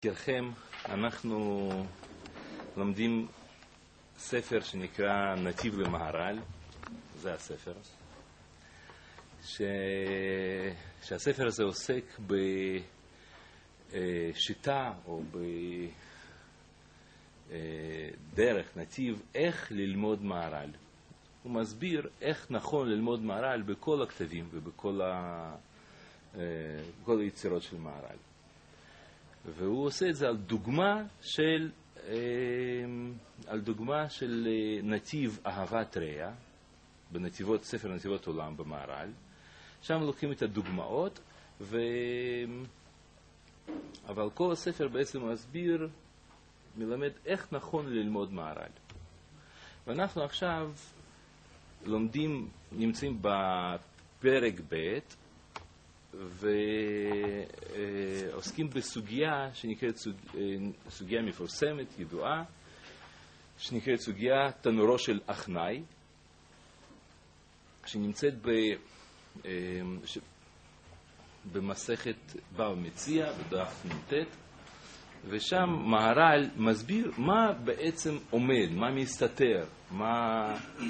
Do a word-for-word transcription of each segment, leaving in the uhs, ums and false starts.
להזכירכם, אנחנו לומדים ספר שנקרא נתיב למהר"ל, זה הספר, ש... שהספר הזה עוסק בשיטה או בדרך, נתיב, איך ללמוד מהר"ל. הוא מסביר איך נכון ללמוד מהר"ל בכל הכתבים ובכל ה... כל היצירות של מהר"ל. והוא עושה את זה על דוגמה של על דוגמה של נתיב אהבת רע בנתיבות, ספר נתיבות עולם במהר"ל. שם לוקחים את הדוגמאות, ו... אבל כל הספר בעצם מסביר, מלמד איך נכון ללמוד מהר"ל. ואנחנו עכשיו לומדים, נמצאים בפרק ב' ועוסקים בסוגיה שנקראת סוגיה מפורסמת, ידועה, שנקראת סוגיה תנורו של אחנאי, שנמצאת ב, במסכת בבא מציעא בדף נ"ט, ושם מהר"ל מסביר מה בעצם עומד, מה מסתתר, מה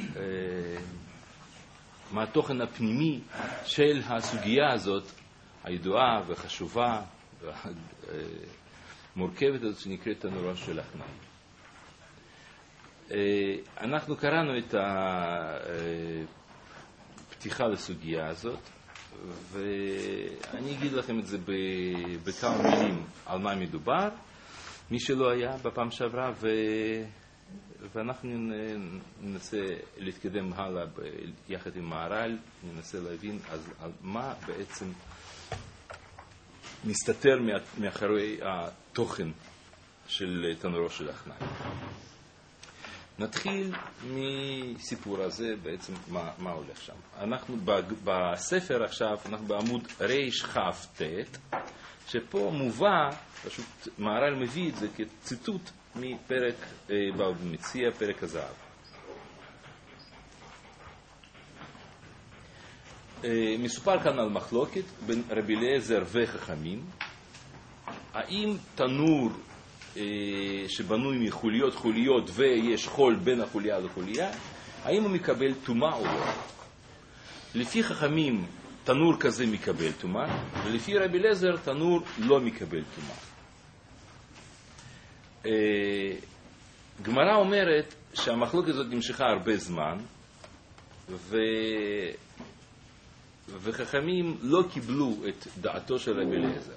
מה התוכן הפנימי של הסוגיה הזאת, הידועה וחשובה ומורכבת הזאת שנקראת תנורו של אחנאי. אנחנו קראנו את הפתיחה לסוגיה הזאת, ואני אגיד לכם את זה בכמה מילים על מה מדובר, מי שלא היה בפעם שעברה, ו... ואנחנו ננסה להתקדם הלאה יחד עם מהר"ל, ננסה להבין אז על מה בעצם מסתתר מאחורי התוכן של תנורו של אחנאי. נתחיל מסיפור הזה, בעצם מה, מה הולך שם. אנחנו בספר עכשיו, אנחנו בעמוד רכ"ט, שפה מובא, פשוט מהר"ל מביא את זה כציטוט מפרק בבא מציעא, פרק הזהב. מסופר כאן על מחלוקת בין רבי אליעזר וחכמים, האם תנור שבנוי מחוליות חוליות ויש חול בין החוליה לחוליה, האם הוא מקבל טומאה או לא? לפי חכמים תנור כזה מקבל טומאה, ולפי רבי אליעזר תנור לא מקבל טומאה. גמרא אומרת שהמחלוקת הזאת נמשכה הרבה זמן, ו... וחכמים לא קיבלו את דעתו של רבי אליעזר.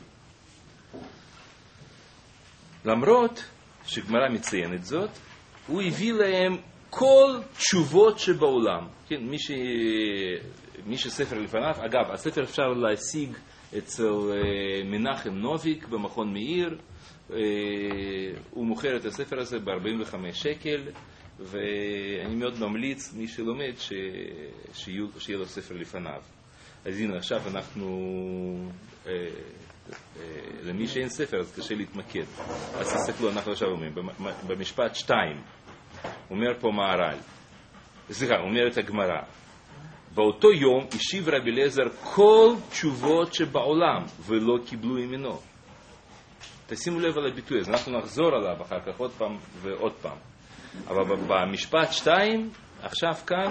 למרות שגמרא מציינת זאת, הוא הביא להם כל תשובות שבעולם. כן, מי, ש... מי שספר לפניו, אגב, הספר אפשר להשיג אצל מנחם נוביק במכון מאיר, הוא מוכר את הספר הזה ב-ארבעים וחמישה שקל, ואני מאוד ממליץ מי שלומד ש... שיהיה, שיהיה לו ספר לפניו. אז הנה, עכשיו אנחנו, אה, אה, למי שאין ספר אז קשה להתמקד. אז תסתכלו, אנחנו עכשיו אומרים, במשפט שתיים, אומר פה מהר"ל, סליחה, אומר את הגמרא, באותו יום השיב רבי אליעזר כל תשובות שבעולם ולא קיבלו ממנו. תשימו לב על הביטוי הזה, אנחנו נחזור עליו אחר כך עוד פעם ועוד פעם. אבל במשפט שתיים, עכשיו כאן,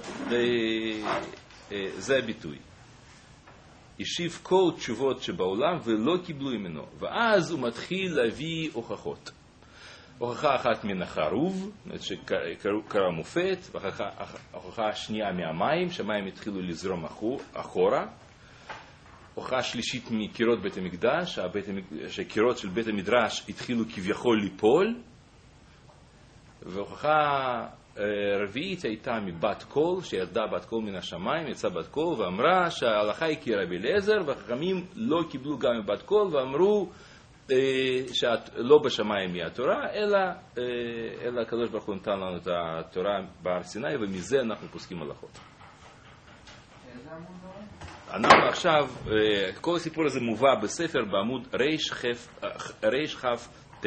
זה הביטוי. השיב כל תשובות שבעולם ולא קיבלו ממנו. ואז הוא מתחיל להביא הוכחות. הוכחה אחת מן החרוב, שקרא מופת, והוכחה השנייה מהמים, שהמים התחילו לזרום אחורה. הוכחה שלישית מקירות בית המקדש, שהקירות של בית המדרש התחילו כביכול ליפול, והוכחה רביעית הייתה מבת קול, שירדה בת קול מן השמיים, יצאה בת קול, ואמרה שההלכה היא כרבי אליעזר, והחכמים לא קיבלו גם מבת קול, ואמרו שלא בשמיים היא התורה, אלא, אלא הקדוש ברוך הוא נתן לנו את התורה בהר סיני, ומזה אנחנו פוסקים הלכות. אנחנו עכשיו, כל הסיפור הזה מובא בספר בעמוד רכ"ט.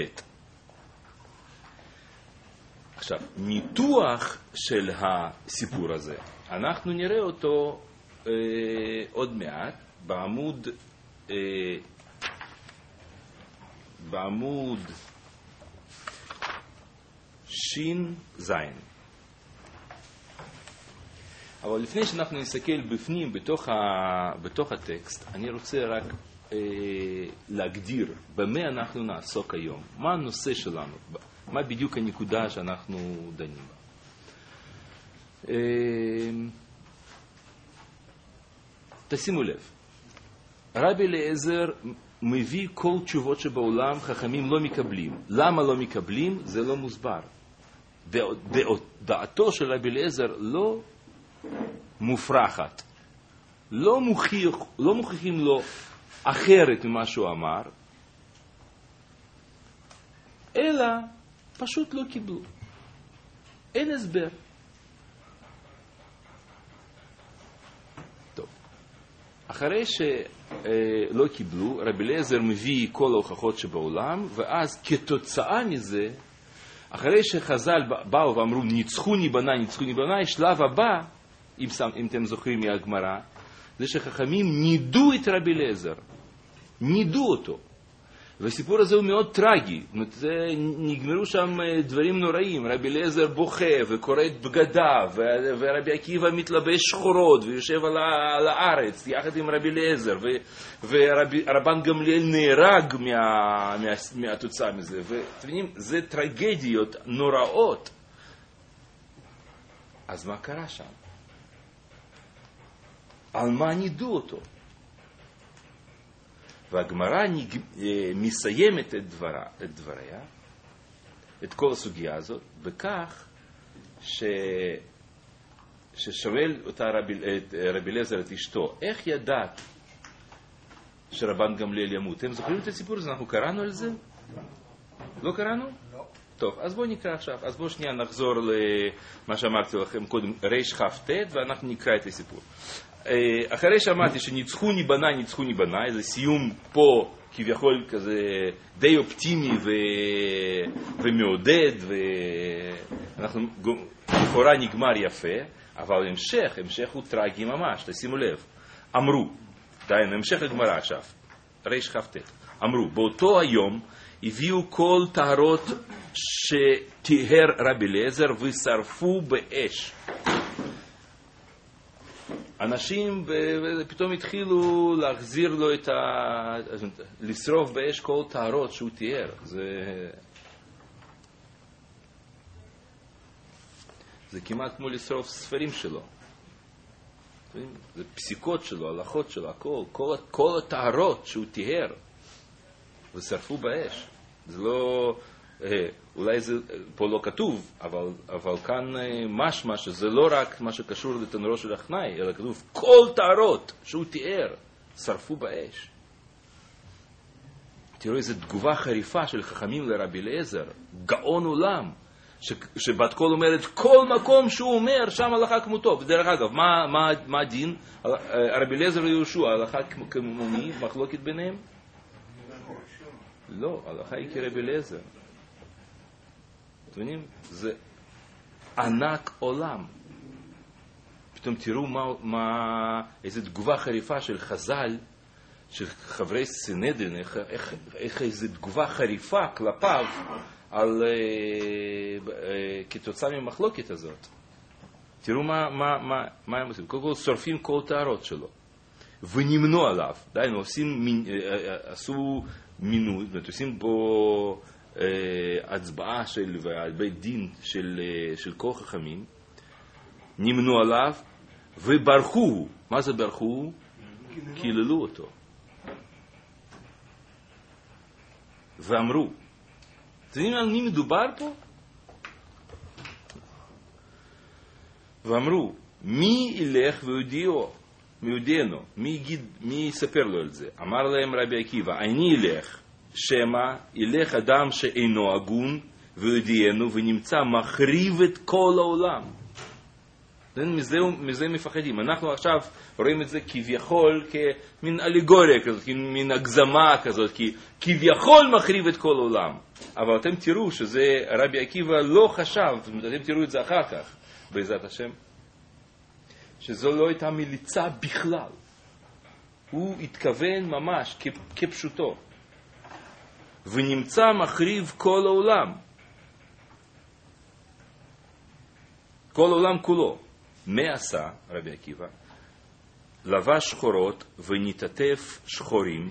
עכשיו, ניתוח של הסיפור הזה, אנחנו נראה אותו אה, עוד מעט בעמוד אה, בעמוד שין זין. אבל לפני שאנחנו נסתכל בפנים, בתוך, ה... בתוך הטקסט, אני רוצה רק אה, להגדיר במה אנחנו נעסוק היום. מה הנושא שלנו? מה בדיוק הנקודה שאנחנו דנים בה? אה, תשימו לב, רבי אליעזר מביא כל תשובות שבעולם חכמים לא מקבלים. למה לא מקבלים? זה לא מוסבר. דעתו של רבי אליעזר לא מופרכת. לא, מוכיח, לא מוכיחים לו אחרת ממה שהוא אמר, אלא פשוט לא קיבלו. אין הסבר. טוב. אחרי שלא קיבלו, רבי אליעזר מביא כל ההוכחות שבעולם, ואז כתוצאה מזה, אחרי שחז"ל באו ואמרו ניצחוני בניי, ניצחוני בניי, שלב הבא, אם, אם אתם זוכרים מהגמרא, זה שחכמים נידו את רבי אליעזר. נידו אותו. והסיפור הזה הוא מאוד טרגי. נגמרו שם דברים נוראים. רבי אליעזר בוכה וקורא את בגדיו, ורבי עקיבא מתלבש שחורות ויושב על, על הארץ יחד עם רבי אליעזר, ורבן גמליאל נהרג מה, מה, מהתוצאה מזה. ואתם יודעים, זה טרגדיות נוראות. אז מה קרה שם? על מה נידו אותו? והגמרא מסיימת את, דברה, את דבריה, את כל הסוגיה הזאת, בכך ש... ששואל אותה רבי, את רבי אליעזר את אשתו, איך ידעת שרבן גמליאל ימות? אתם זוכרים את הסיפור הזה? אנחנו קראנו על זה? לא קראנו? לא. טוב, אז בואו נקרא עכשיו. אז בואו שנייה נחזור למה שאמרתי לכם קודם, ריש כ"ט, ואנחנו נקרא את הסיפור. אחרי שאמרתי שניצחוני בניי, ניצחוני בניי, זה סיום פה כביכול כזה די אופטימי ו... ומעודד, ואנחנו לכאורה נגמר יפה, אבל המשך, המשך הוא טרגי ממש, תשימו לב. אמרו, דיין, המשך הגמרא עכשיו, ריש כ"ט, אמרו, באותו היום הביאו כל טהרות שטיהר רבי אליעזר ושרפו באש. אנשים פתאום התחילו להחזיר לו את ה... לשרוף באש כל טהרות שהוא תיאר. זה... זה כמעט כמו לשרוף ספרים שלו. זה פסיקות שלו, הלכות שלו, הכל. כל, כל הטהרות שהוא תיאר ושרפו באש. זה לא... אולי זה פה לא כתוב, אבל, אבל כאן משמע שזה לא רק מה שקשור לתנורו של אחנאי, אלא כתוב כל טהרות שהוא תיאר, שרפו באש. תראו איזו תגובה חריפה של חכמים לרבי אליעזר, גאון עולם, ש, שבת קול אומרת כל מקום שהוא אומר, שם הלכה כמותו. בדרך אגב, מה, מה, מה הדין? רבי אליעזר ויהושע, הלכה כמוני, מחלוקת ביניהם? לא, הלכה היא כרבי אליעזר. זה ענק עולם. פתאום תראו מה, מה, איזו תגובה חריפה של חז"ל, של חברי סנהדרין, איך, איך, איך איזו תגובה חריפה כלפיו על, אה, אה, כתוצאה ממחלוקת הזאת. תראו מה, מה, מה, מה הם עושים. קודם כל שורפים כל טהרות שלו. ונמנו עליו. דיינו, עושים, אה, עשו מינוי, עושים בו... הצבעה של בית דין של, של כל חכמים, נמנו עליו וברחו. מה זה ברחו? קיללו אותו ואמרו, אתם יודעים על מי מדובר פה? ואמרו, מי ילך ויודיעו, מיודענו, מי יגיד, מי יספר לו על זה? אמר להם רבי עקיבא, אני אלך, שמה ילך אדם שאינו הגון ויודענו ונמצא מחריב את כל העולם. מזה, מזה מפחדים. אנחנו עכשיו רואים את זה כביכול כמין אלגוריה כזאת, כמין הגזמה כזאת, כי כביכול מחריב את כל העולם. אבל אתם תראו שזה רבי עקיבא לא חשב, אתם תראו את זה אחר כך בעזרת השם, שזו לא הייתה מליצה בכלל. הוא התכוון ממש כפשוטו. ונמצא מחריב כל העולם. כל העולם כולו. מה עשה רבי עקיבא? לבש שחורות וניטטף שחורים,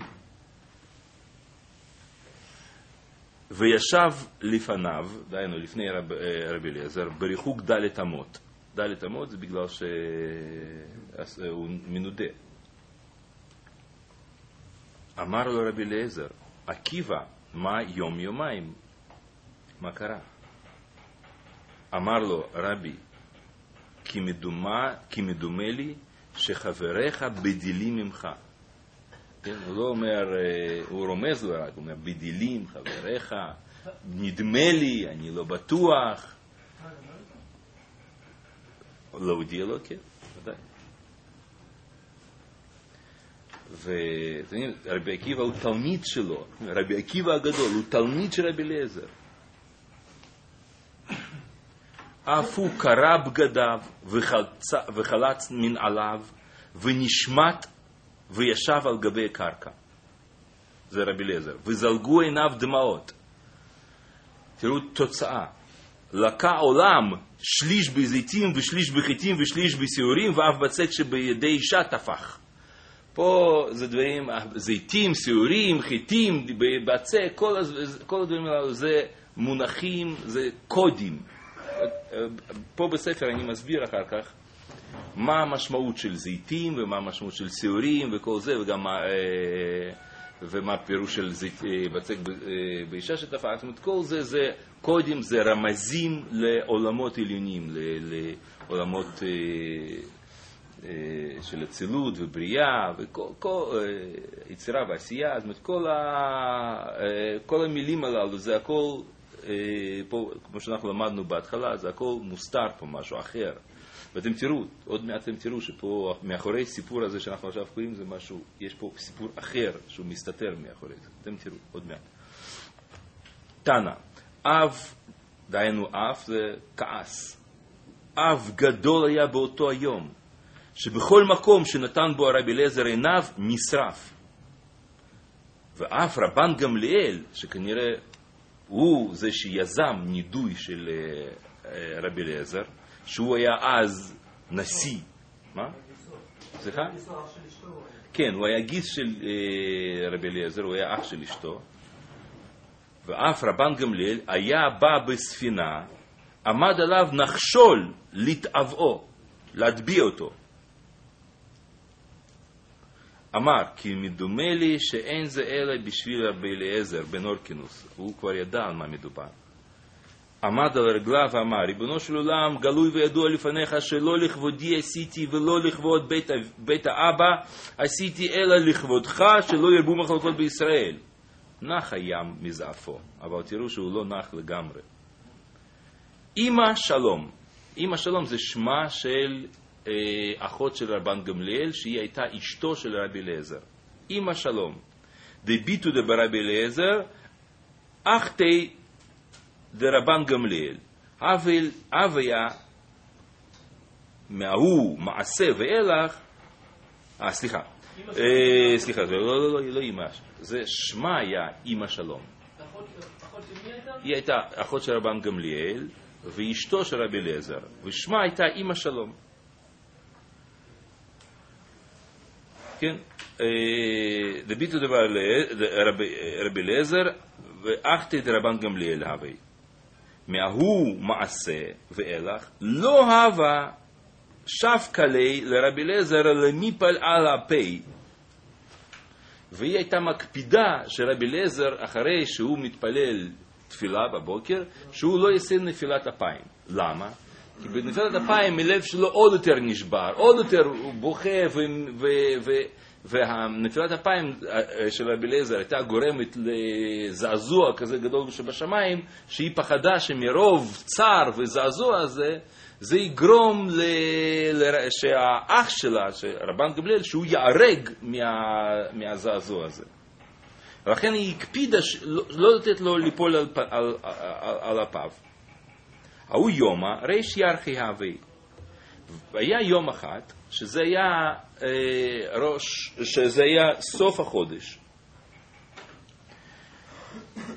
וישב לפניו, דיינו לפני רב, רבי אליעזר, בריחוק דלת אמות. דלת אמות זה בגלל שהוא מנודה. אמר לו רבי אליעזר, עקיבא, מה יום יומיים? מה קרה? אמר לו רבי, כי מדומה, כי מדומה לי שחבריך בדילים ממך. כן? הוא לא אומר, הוא רומז לו רק, הוא אומר, בדילים, חבריך, נדמה לי, אני לא בטוח. לא הודיע לו, כן, ודאי. ורבי עקיבא הוא תלמיד שלו, רבי עקיבא הגדול, הוא תלמיד של רבי אליעזר. אף הוא קרע בגדיו וחלץ מנעליו ונשמט וישב על גבי קרקע. זה רבי אליעזר. וזלגו עיניו דמעות. תראו תוצאה. לקה עולם שליש בזיתים ושליש בחיטים ושליש בסיורים ואף בצק שבידי אישה תפח. פה זה דברים, זיתים, סיורים, חיטים, בצק, כל, כל הדברים האלה זה מונחים, זה קודים. פה בספר אני מסביר אחר כך מה המשמעות של זיתים ומה המשמעות של סיורים וכל זה, וגם ומה הפירוש של זית, בצק באישה שתפח. זאת אומרת, כל זה זה קודים, זה רמזים לעולמות עליונים, לעולמות של אצילות ובריאה וכל כל, יצירה ועשייה. זאת אומרת, כל, ה, כל המילים הללו זה הכל פה, כמו שאנחנו למדנו בהתחלה, זה הכל מוסתר פה משהו אחר. ואתם תראו, עוד מעט אתם תראו שפה מאחורי סיפור הזה שאנחנו עכשיו קוראים זה משהו, יש פה סיפור אחר שהוא מסתתר מאחורי זה. אתם תראו, עוד מעט. תנא, אב, דיינו אב זה כעס. אב גדול היה באותו היום, שבכל מקום שנתן בו הרבי אליעזר עיניו נשרף. ואף רבן גמליאל, שכנראה הוא זה שיזם נידוי של רבי אליעזר, שהוא היה אז נשיא. מה? סליחה? כן, הוא היה גיס של רבי אליעזר, הוא היה אח של אשתו. ואף רבן גמליאל היה בא בספינה, עמד עליו נחשול להתאבאו, להטביע אותו. אמר, כי מדומה לי שאין זה אלא בשביל רבי אליעזר בן אורקינוס. הוא כבר ידע על מה מדובר. עמד על רגליו ואמר, ריבונו של עולם, גלוי וידוע לפניך שלא לכבודי עשיתי ולא לכבוד בית, בית האבא עשיתי, אלא לכבודך שלא ירבו מחלוקות בישראל. נח הים מזעפו, אבל תראו שהוא לא נח לגמרי. אמא שלום. אמא שלום זה שמה של אחות של רבן גמליאל, שהיא הייתה אשתו של רבי אליעזר. אמא שלום. דביטו דברבי אליעזר, אחתי דרבן גמליאל. אבל אביה מההוא מעשה ואילך, אה, סליחה. סליחה, לא, לא, לא, לא אמא. זה שמה היה אמא שלום. אחות של מי הייתה? היא הייתה אחות של רבן גמליאל, ואשתו של רבי אליעזר. ושמה הייתה אמא שלום. כן, דביטו דבר רבי אליעזר ואחתי דרבן גמליאל הווי. מההוא מעשה ואילך לא הווה שפקה לי לרבי אליעזר למיפל על הפי. והיא הייתה מקפידה שרבי אליעזר אחרי שהוא מתפלל תפילה בבוקר שהוא לא יעשה נפילת אפיים. למה? כי בנפילת אפיים מלב שלו עוד יותר נשבר, עוד יותר הוא בוכה, והנפילת אפיים של רבי אליעזר הייתה גורמת לזעזוע כזה גדול שבשמיים, שהיא פחדה שמרוב צער וזעזוע הזה, זה יגרום שהאח שלה, רבן גמליאל, שהוא יערג מהזעזוע הזה. ולכן היא הקפידה לא לתת לו ליפול על אפיו. ההוא יומה ריש ירחי הווי. והיה יום אחת שזה היה אה, ראש, שזה היה סוף החודש.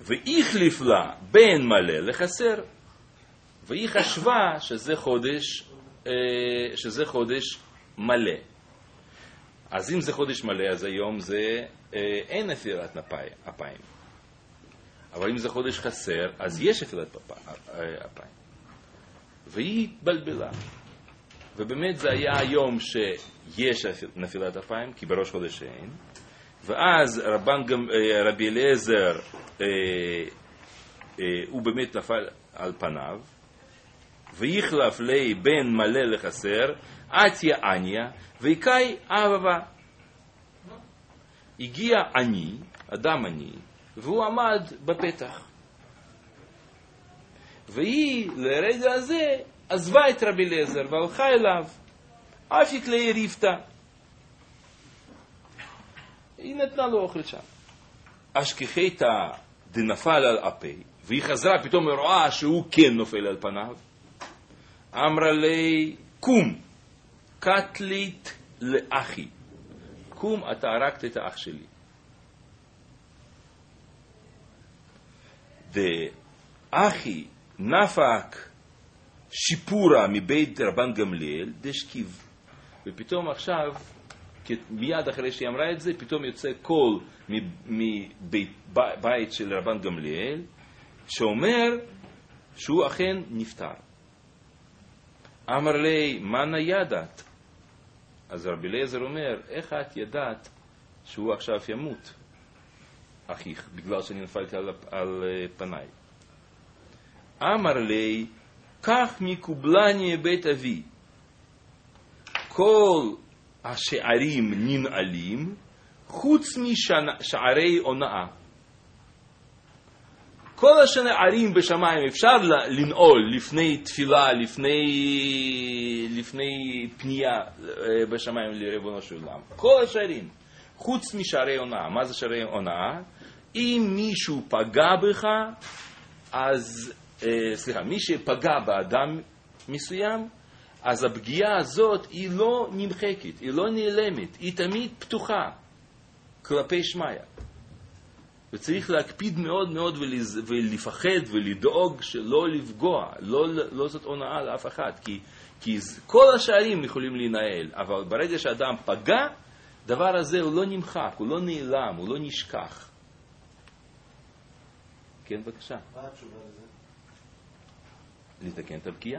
והחליף לה בין מלא לחסר, והיא חשבה שזה חודש, שזה חודש מלא. אז אם זה חודש מלא, אז היום זה אין נפילת אפיים. אבל אם זה חודש חסר, אז יש נפילת אפיים. והיא בלבלה. ובאמת זה היה היום שיש נפילת אפיים, כי בראש חודש אין. ואז רבן גם, רבי אליעזר, אה, אה, הוא באמת נפל על פניו, ויחלף לי בין מלא לחסר, עתיה עניה, ויקאי אבבה. הגיע עני, אדם עני, והוא עמד בפתח. והיא לרגע הזה עזבה את רבי אליעזר והלכה אליו, אפיק לי ריפתה. היא נתנה לו אוכל שם. אשכחייתא דנפל על אפי, והיא חזרה, פתאום רואה שהוא כן נופל על פניו. אמרה לי, קום, קטלית לאחי. קום, אתה הרגת את האח שלי. דאחי נפק שיפורה מבית רבן גמליאל דשכיב. ופתאום עכשיו, מיד אחרי שהיא אמרה את זה, פתאום יוצא קול מבית של רבן גמליאל, שאומר שהוא אכן נפטר. אמר לי, מה ניידת? אז רבי אליעזר אומר, איך את ידעת שהוא עכשיו ימות, אחיך, בגלל שאני נפלתי על, על פניי? אמר לי, כך מקובלני בית אבי, כל השערים ננעלים, חוץ משערי הונאה. כל השערים בשמיים אפשר לנעול לפני תפילה, לפני, לפני פנייה בשמיים לריבונו של עולם. כל השערים, חוץ משערי הונאה. מה זה שערי הונאה? אם מישהו פגע בך, אז, אה, סליחה, מי שפגע באדם מסוים, אז הפגיעה הזאת היא לא נמחקת, היא לא נעלמת, היא תמיד פתוחה כלפי שמיה. וצריך להקפיד מאוד מאוד ולפחד ולדאוג שלא לפגוע, לא, לא זאת הונאה לאף אחד, כי, כי כל השערים יכולים להינעל, אבל ברגע שאדם פגע, דבר הזה הוא לא נמחק, הוא לא נעלם, הוא לא נשכח. כן, בבקשה. מה התשובה לזה? לתקן את הפגיעה.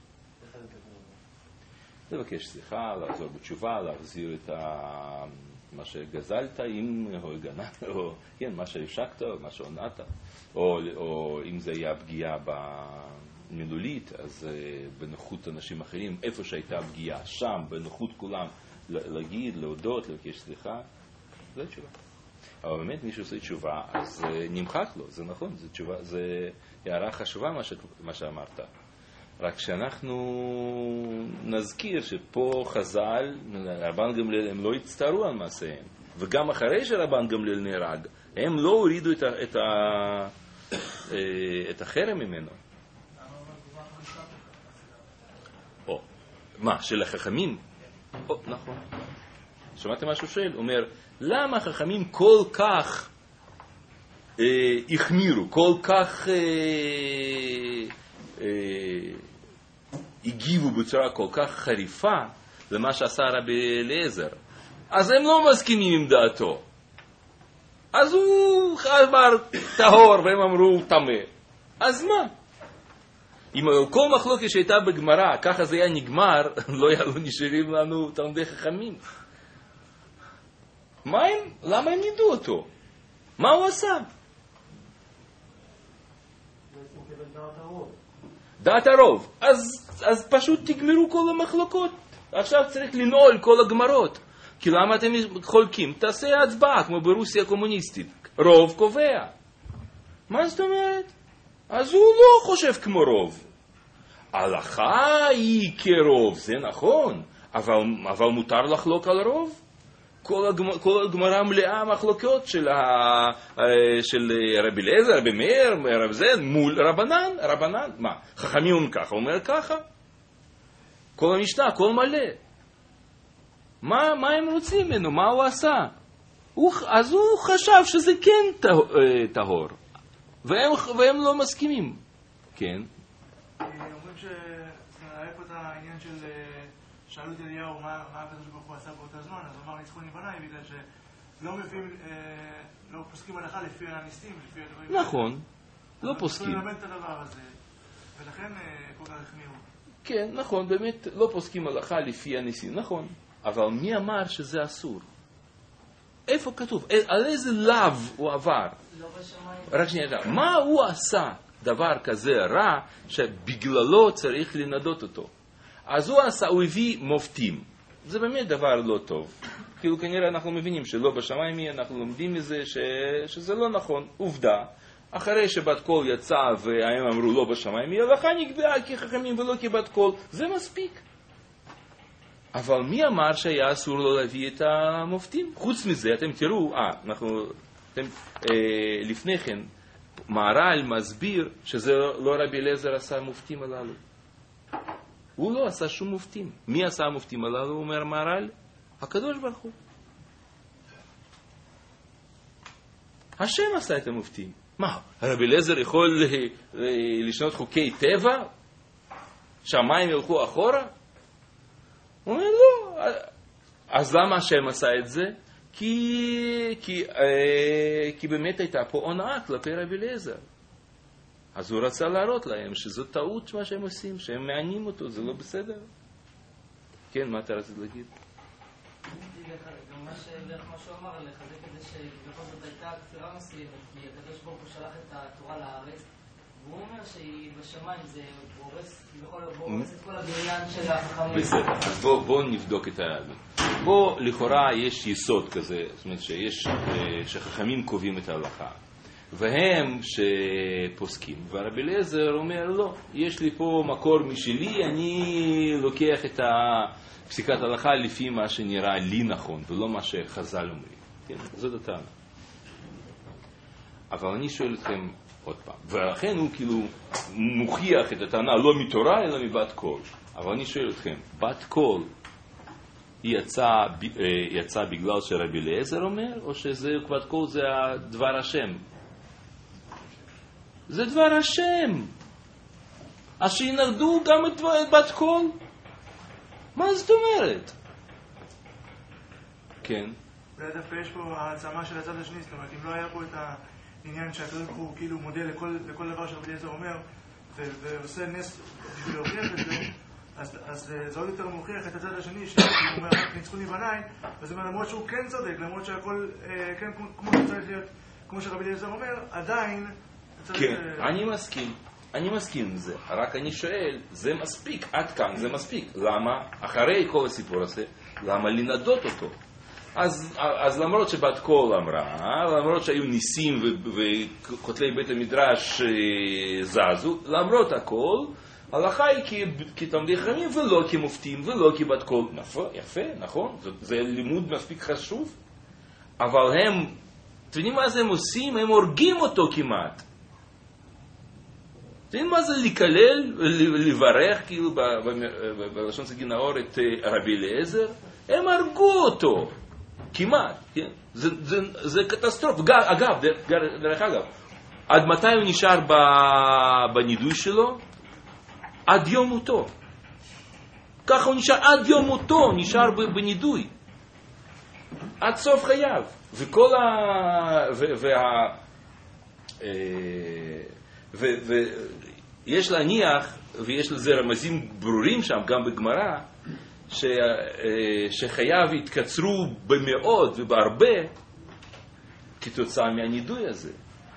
לבקש סליחה, לחזור בתשובה, להחזיר את ה... מה שגזלת, אם או הגנת, או כן, מה שהשקת, או מה שהונעת, או, או אם זה היה פגיעה במילולית, אז uh, בנוחות אנשים אחרים, איפה שהייתה פגיעה, שם, בנוחות כולם, להגיד, להודות, לבקש סליחה, זה תשובה. אבל באמת, מי שעושה תשובה, אז uh, נמחק לו, זה נכון, זה תשובה, זה הערה חשובה מה, ש... מה שאמרת. רק שאנחנו נזכיר שפה חז"ל, רבן גמליאל, הם לא הצטערו על מעשיהם. וגם אחרי שרבן גמליאל נהרג, הם לא הורידו את, ה, את, ה, את החרם ממנו. או, מה, של החכמים? או, נכון. שמעתם משהו שואל? הוא אומר, למה החכמים כל כך אה, החמירו, כל כך... אה, הגיבו בצורה כל כך חריפה למה שעשה רבי אליעזר, אז הם לא מסכימים עם דעתו, אז הוא אמר טהור והם אמרו טמא, אז מה? אם כל מחלוקת שהייתה בגמרא ככה זה היה נגמר, לא היה לו נשארים לנו תלמידי חכמים. מה הם? למה הם ידעו אותו? מה הוא עשה? דעת הרוב. אז, אז פשוט תגמרו כל המחלוקות. עכשיו צריך לנעול כל הגמרות. כי למה אתם חולקים? תעשה הצבעה כמו ברוסיה הקומוניסטית. רוב קובע. מה זאת אומרת? אז הוא לא חושב כמו רוב. הלכה היא כרוב, זה נכון. אבל, אבל מותר לחלוק על רוב? כל הגמרא, כל הגמרא מלאה מחלוקות של, ה, של רבי אליעזר, רבי מאיר, רב זה, מול רבנן, רבנן, מה? חכמים אומרים ככה, אומר ככה. כל המשנה, כל מלא. מה, מה הם רוצים ממנו? מה הוא עשה? הוא, אז הוא חשב שזה כן טהור. והם, והם לא מסכימים. כן. אומרים שהיה פה את העניין של שאלו את אליהו מה הקדוש ברוך הוא עשה באותה זמן, אז אמר ניצחו לבניי בגלל שלא מביאים, לא פוסקים הלכה לפי הניסים, לפי הדברים. נכון, לא פוסקים. צריך ללמד את הדבר הזה, ולכן כל כך החמירו. כן, נכון, באמת לא פוסקים הלכה לפי הניסים, נכון. אבל מי אמר שזה אסור? איפה כתוב? על איזה לאו הוא עבר? לא בשמיים. רק שנייה, מה הוא עשה דבר כזה רע שבגללו צריך לנדות אותו? אז הוא עשה, הוא הביא מופתים. זה באמת דבר לא טוב. כאילו כנראה אנחנו מבינים שלא בשמיים יהיה, אנחנו לומדים מזה ש... שזה לא נכון. עובדה, אחרי שבת קול יצא והם אמרו לא בשמיים יהיה, הלכה נקבעה כחכמים ולא כבת קול. זה מספיק. אבל מי אמר שהיה אסור לו להביא את המופתים? חוץ מזה, אתם תראו, אה, אנחנו, אתם, אה, לפני כן, מהר"ל מסביר שזה לא רבי אליעזר עשה מופתים הללו. הוא לא עשה שום מופתים. מי עשה המופתים הללו, אומר מהר"ל? הקדוש ברוך הוא. השם עשה את המופתים. מה, רבי אליעזר יכול לשנות חוקי טבע? שהמים ילכו אחורה? הוא אומר לא. אז למה השם עשה את זה? כי, כי, אה, כי באמת הייתה פה הונאה כלפי רבי אליעזר. אז הוא רצה להראות להם שזו טעות מה שהם עושים, שהם מענים אותו, זה לא בסדר. כן, מה אתה רצית להגיד? גם מה שהוא אמר, לחזק את זה שבכל זאת הייתה כפירה מסוימת, כי הקדוש ברוך הוא שלח את התורה לארץ, והוא אומר שהיא בשמיים, זה הורס, הורס את כל הבניין של החכמים. בסדר, אז בואו בוא נבדוק את העלות. פה לכאורה יש יסוד כזה, זאת אומרת שיש, שחכמים קובעים את ההלכה. והם שפוסקים, והרבי אליעזר אומר לא, יש לי פה מקור משלי, אני לוקח את פסיקת ההלכה לפי מה שנראה לי נכון ולא מה שחז"ל אומרים. כן, זאת הטענה. אבל אני שואל אתכם עוד פעם, ולכן הוא כאילו מוכיח את הטענה לא מתורה אלא מבת קול. אבל אני שואל אתכם, בת קול היא יצאה יצא בגלל שרבי אליעזר אומר, או שזה בת קול זה דבר השם? זה דבר השם. אז שינרדו גם את בת קול. מה זאת אומרת? כן. אולי דווקא יש פה העצמה של הצד השני, זאת אומרת, אם לא היה פה את העניין שהקדוש ברוך הוא כאילו מודה לכל, לכל דבר שרבי אליעזר אומר, ועושה נס בשביל להוכיח את זה, אז, אז זה עוד יותר מוכיח את הצד השני, שהוא אומר, ניצחו לבניי, וזה אומר, למרות שהוא כן צודק, למרות שהכל, כן, כמו שצריך להיות, כמו שרבי אליעזר אומר, עדיין כן, אני מסכים, אני מסכים עם זה, רק אני שואל, זה מספיק, עד כאן זה מספיק, למה? אחרי כל הסיפור הזה, למה לנדות אותו? אז, אז למרות שבת קול אמרה, למרות שהיו ניסים וכותלי בית המדרש זזו, למרות הכל, הלכה היא כתלמידי חכמים ולא כמופתים ולא כבת קול. יפה, נכון, זה, זה לימוד מספיק חשוב, אבל הם, אתם יודעים מה זה הם עושים? הם הורגים אותו כמעט. אתם יודעים מה זה לקלל, לברך, כאילו בלשון סגי נאור את רבי אליעזר? הם הרגו אותו, כמעט, כן? זה, זה, זה קטסטרופה. אגב, דרך אגב, עד מתי הוא נשאר בנידוי שלו? עד יום מותו. ככה הוא נשאר, עד יום מותו, נשאר בנידוי. עד סוף חייו. וכל ה... וה... ויש להניח, ויש לזה רמזים ברורים שם, גם בגמרא, ש... שחייו התקצרו במאות ובהרבה כתוצאה מהנידוי הזה.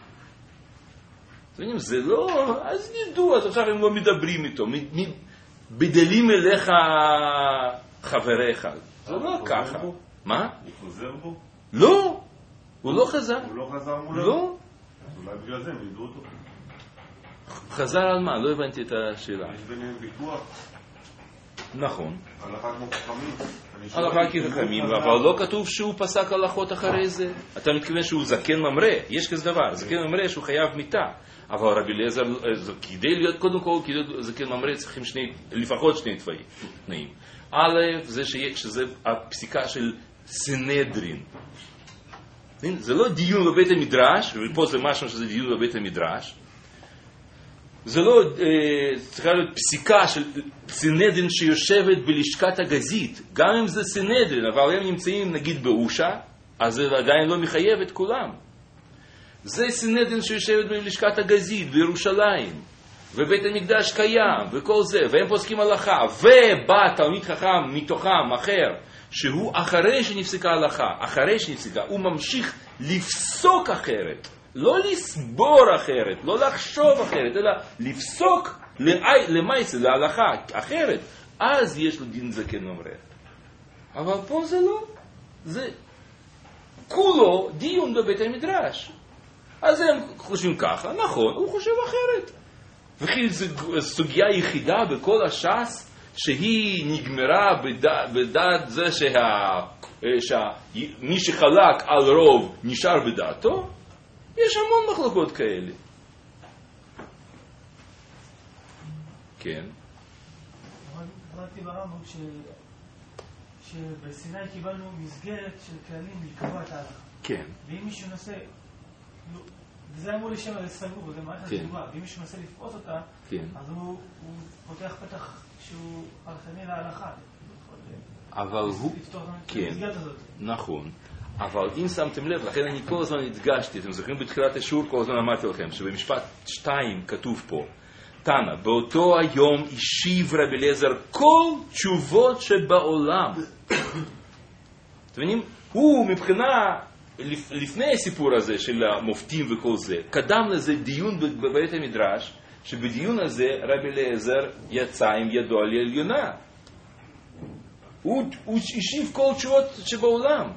זה לא, אז נידו, אז עכשיו הם לא מדברים איתו, בדלים אליך חבריך. זה לא ככה. מה? הוא חוזר בו? לא, הוא לא חזר. הוא לא חזר מולם? לא. אולי בגלל זה הם נידו אותו. חזר על מה? לא הבנתי את השאלה. יש ביניהם ויכוח. נכון. הלכה כמו חכמים. הלכה כחכמים, אבל לא כתוב שהוא פסק הלכות אחרי זה. אתה מתכוון שהוא זקן ממרא, יש כזה דבר, זקן ממרא שהוא חייב מיתה. אבל רבי אליעזר, כדי להיות קודם כל, כדי להיות זקן ממרא צריכים שני, לפחות שני תנאים. א', זה שזה הפסיקה של סנהדרין. זה לא דיון בבית המדרש, ופה זה משהו שזה דיון בבית המדרש. זה לא, אה, צריכה להיות פסיקה של סנהדרין שיושבת בלשכת הגזית. גם אם זה סנהדרין, אבל הם נמצאים נגיד באושה, אז זה עדיין לא מחייב את כולם. זה סנהדרין שיושבת בלשכת הגזית בירושלים, ובית המקדש קיים, וכל זה, והם פוסקים הלכה, ובא תלמיד חכם מתוכם אחר, שהוא אחרי שנפסקה הלכה, אחרי שנפסקה, הוא ממשיך לפסוק אחרת. לא לסבור אחרת, לא לחשוב אחרת, אלא לפסוק למעשה, להלכה אחרת. אז יש לו דין זקן ומברך. אבל פה זה לא. זה כולו דיון בבית המדרש. אז הם חושבים ככה, נכון, הוא חושב אחרת. וכי זו סוגיה יחידה בכל הש"ס, שהיא נגמרה בדעת זה שמי שחלק על רוב נשאר בדעתו. יש המון מחלוקות כאלה. כן. קראתי ברמב"ם שבסיני קיבלנו מסגרת של כללים לקבוע את ההלכה. כן. ואם מישהו ננסה, וזה אמור לשם על סגור, זה מערכת סגורה, ואם מישהו ננסה לפרוץ אותה, אז הוא פותח פתח שהוא פרטני להלכה. אבל הוא, כן, נכון. אבל אם שמתם לב, לכן אני כל הזמן הדגשתי, אתם זוכרים בתחילת השיעור, כל הזמן אמרתי לכם, שבמשפט שתיים כתוב פה, תנא, באותו היום השיב רבי אליעזר כל תשובות שבעולם. אתם מבינים? הוא מבחינה, לפני הסיפור הזה של המופתים וכל זה, קדם לזה דיון בבית המדרש, שבדיון הזה רבי אליעזר יצא עם ידו על העליונה. הוא, הוא השיב כל תשובות שבעולם.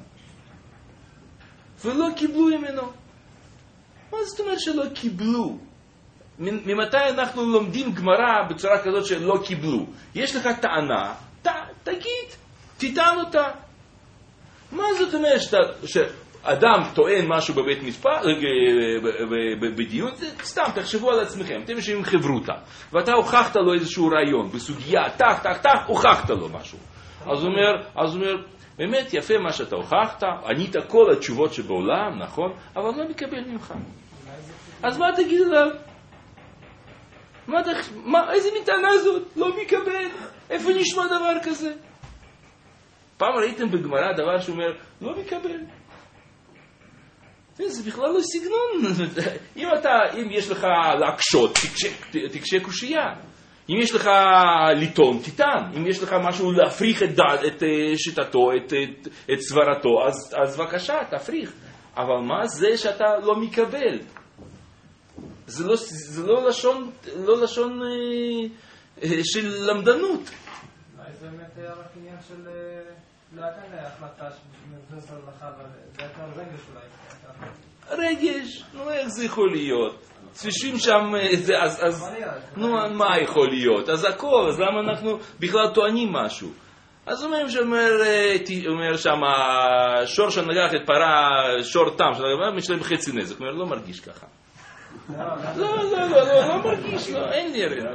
ולא קיבלו ממנו. מה זאת אומרת שלא קיבלו? ממתי אנחנו לומדים גמרא בצורה כזאת שלא קיבלו? יש לך טענה, ת, תגיד, תטען אותה. מה זאת אומרת שאתה, שאדם טוען משהו בבית משפט, בדיון? סתם, תחשבו על עצמכם, אתם יושבים עם חברותה, ואתה הוכחת לו איזשהו רעיון, בסוגיה, תח, תח, תח, הוכחת לו משהו. אז הוא אומר, אז הוא אומר, באמת יפה מה שאתה הוכחת, ענית כל התשובות שבעולם, נכון? אבל לא מקבל ממך. אז מה תגיד עליו? מה, מה, איזה מטענה זאת? לא מקבל. איפה נשמע דבר כזה? פעם ראיתם בגמרא דבר שאומר, לא מקבל. זה בכלל לא סגנון. אם אתה, אם יש לך להקשות, תקשה קושייה. אם יש לך לטעון, תטען. אם יש לך משהו להפריך את, דעת, את שיטתו, את, את, את סברתו, אז, אז בבקשה, תפריך. אבל מה זה שאתה לא מקבל? זה לא, זה לא לשון, לא לשון אה, אה, של למדנות. אולי זה באמת היה רק עניין של לא הייתה להחלטה שמבוססת על הלכה, אבל זה הייתה רגש אולי. רגש? נו, איך זה יכול להיות? צפישים שם, זה, אז, אז, נו, מה יכול להיות? אז הכל, אז למה אנחנו בכלל טוענים משהו? אז אומר שאומר, אומר שם, שור שנגח את פרה, שור תם, משלם חצי נזק. אומר, לא מרגיש ככה. לא, לא, לא, לא, לא מרגיש, לא, אין לי הרי.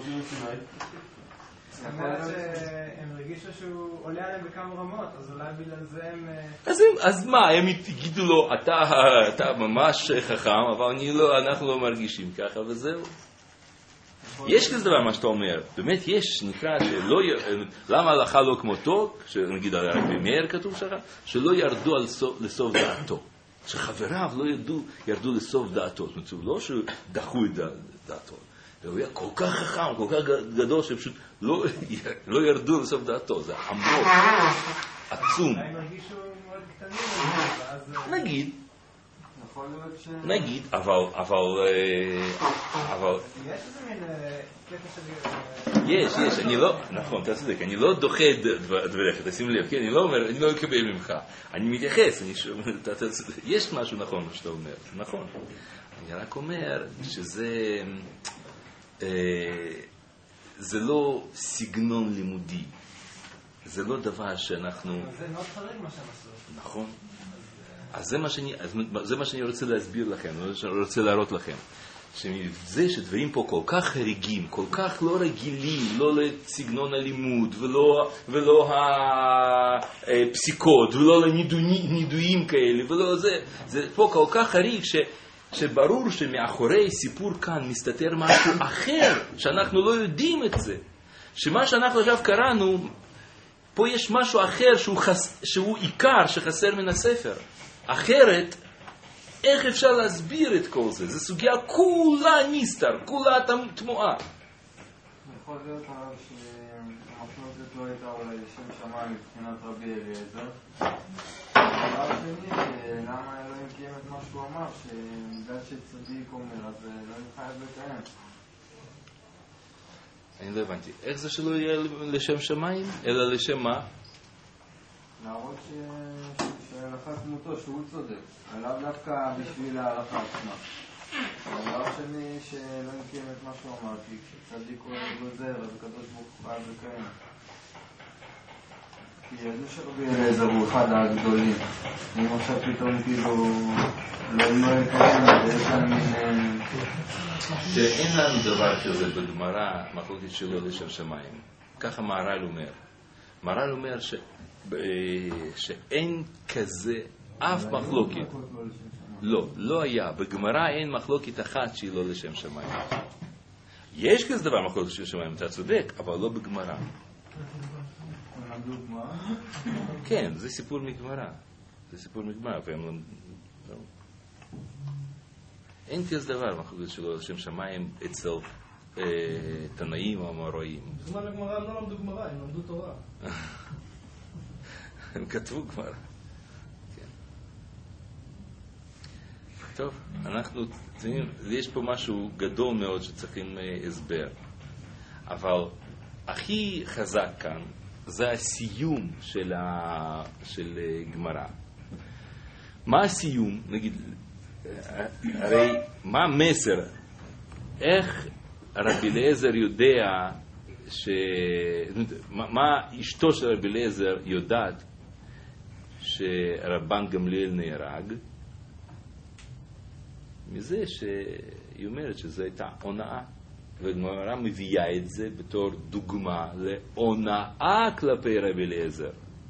זאת אומרת שהם הרגישו שהוא עולה עליהם בכמה רמות, אז אולי בגלל זה הם... אז מה, הם יגידו לו, אתה ממש חכם, אבל אנחנו לא מרגישים ככה, וזהו. יש כזה דבר מה שאתה אומר, באמת יש, נקרא שלא, למה הלכה לא כמותו, נגיד רק במאיר כתוב שלך, שלא ירדו לסוף דעתו. שחבריו לא ירדו, ירדו לסוף דעתו. זאת אומרת, לא שדחו את דעתו. הוא היה כל כך חכם, כל כך גדול, שפשוט לא, לא ירדו לסוף דעתו. זה עמוק, עצום. הם הרגישו מאוד קטנים. נגיד. נגיד, אבל, אבל, אבל... יש איזה מין קטע של... יש, יש, אני לא, נכון, אתה צודק, אני לא דוחה דבריך, תשים לב, כן, אני לא אומר, אני לא אקבל ממך, אני מתייחס, יש משהו נכון מה שאתה אומר, נכון. אני רק אומר שזה, זה לא סגנון לימודי, זה לא דבר שאנחנו... זה מאוד חריג מה שהם עשו. נכון. אז זה מה שאני, זה מה שאני רוצה להסביר לכם, זה מה שאני רוצה להראות לכם. שזה שדברים פה כל כך חריגים, כל כך לא רגילים, לא לסגנון הלימוד, ולא, ולא הפסיקות, ולא לנידויים כאלה, ולא זה, זה פה כל כך חריג ש, שברור שמאחורי סיפור כאן מסתתר משהו אחר, שאנחנו לא יודעים את זה. שמה שאנחנו עכשיו קראנו, פה יש משהו אחר שהוא, חס, שהוא עיקר שחסר מן הספר. אחרת, איך אפשר להסביר את כל זה? זו סוגיה כולה נסתר, כולה תמוהה. יכול להיות הרב שהמחלוקת לא הייתה אולי לשם שמיים מבחינת רבי אליעזר. דבר שני, למה אלוהים קיים את מה שהוא אמר, שבגלל שצדיק אומר, אז לא מתחייב לקיים. אני לא הבנתי. איך זה שלא יהיה לשם שמיים? אלא לשם מה? להראות שהלכה כמותו, שהוא צודק. עליו דווקא בשביל ההלכה עצמה. הדבר שני, שלא נקיים את מה שהוא אמר, כי כשצדיק הוא גוזר, אז הקדוש ברוך הוא חייב לקיים. כי ידעו שרבי אליעזר הוא אחד הגדולים. אם עכשיו פתאום כאילו לא יקיים, ויש להם מין... שאין לנו דבר כזה בגמרא, מחלוקת שלו לשם שמיים. ככה מהר"ל אומר. מהר"ל אומר ש... שאין כזה אף מחלוקת. לא, לא היה. בגמרא אין מחלוקת אחת שהיא לא לשם שמיים. יש כזה דבר מחלוקת של שמיים, אתה צודק, אבל לא בגמרא. כן, זה סיפור מגמרא. זה סיפור מגמרא, והם לא... אין כזה דבר מחלוקת שלו לשם שמיים אצל תנאים או אמוראים. בזמן הגמרא הם לא למדו גמרא, הם למדו תורה. הם כתבו כבר. כן. טוב, אנחנו, יש פה משהו גדול מאוד שצריכים הסבר. אבל הכי חזק כאן זה הסיום של, ה... של גמרא. מה הסיום? נגיד, הרי מה המסר? איך רבי אליעזר יודע ש... מה אשתו של רבי אליעזר יודעת שרבן גמליאל נהרג? מזה שהיא אומרת שזו הייתה הונאה. והגמרא מביאה את זה בתור דוגמה להונאה כלפי רבי אליעזר.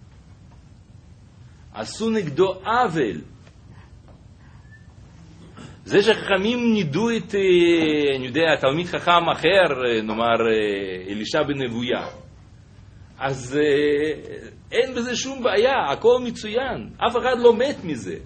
עשו נגדו עוול. זה שחכמים נידו את, אני יודע, תלמיד חכם אחר, נאמר אלישע בן אבויה, אז אין בזה שום בעיה, הכל מצוין, אף אחד לא מת מזה.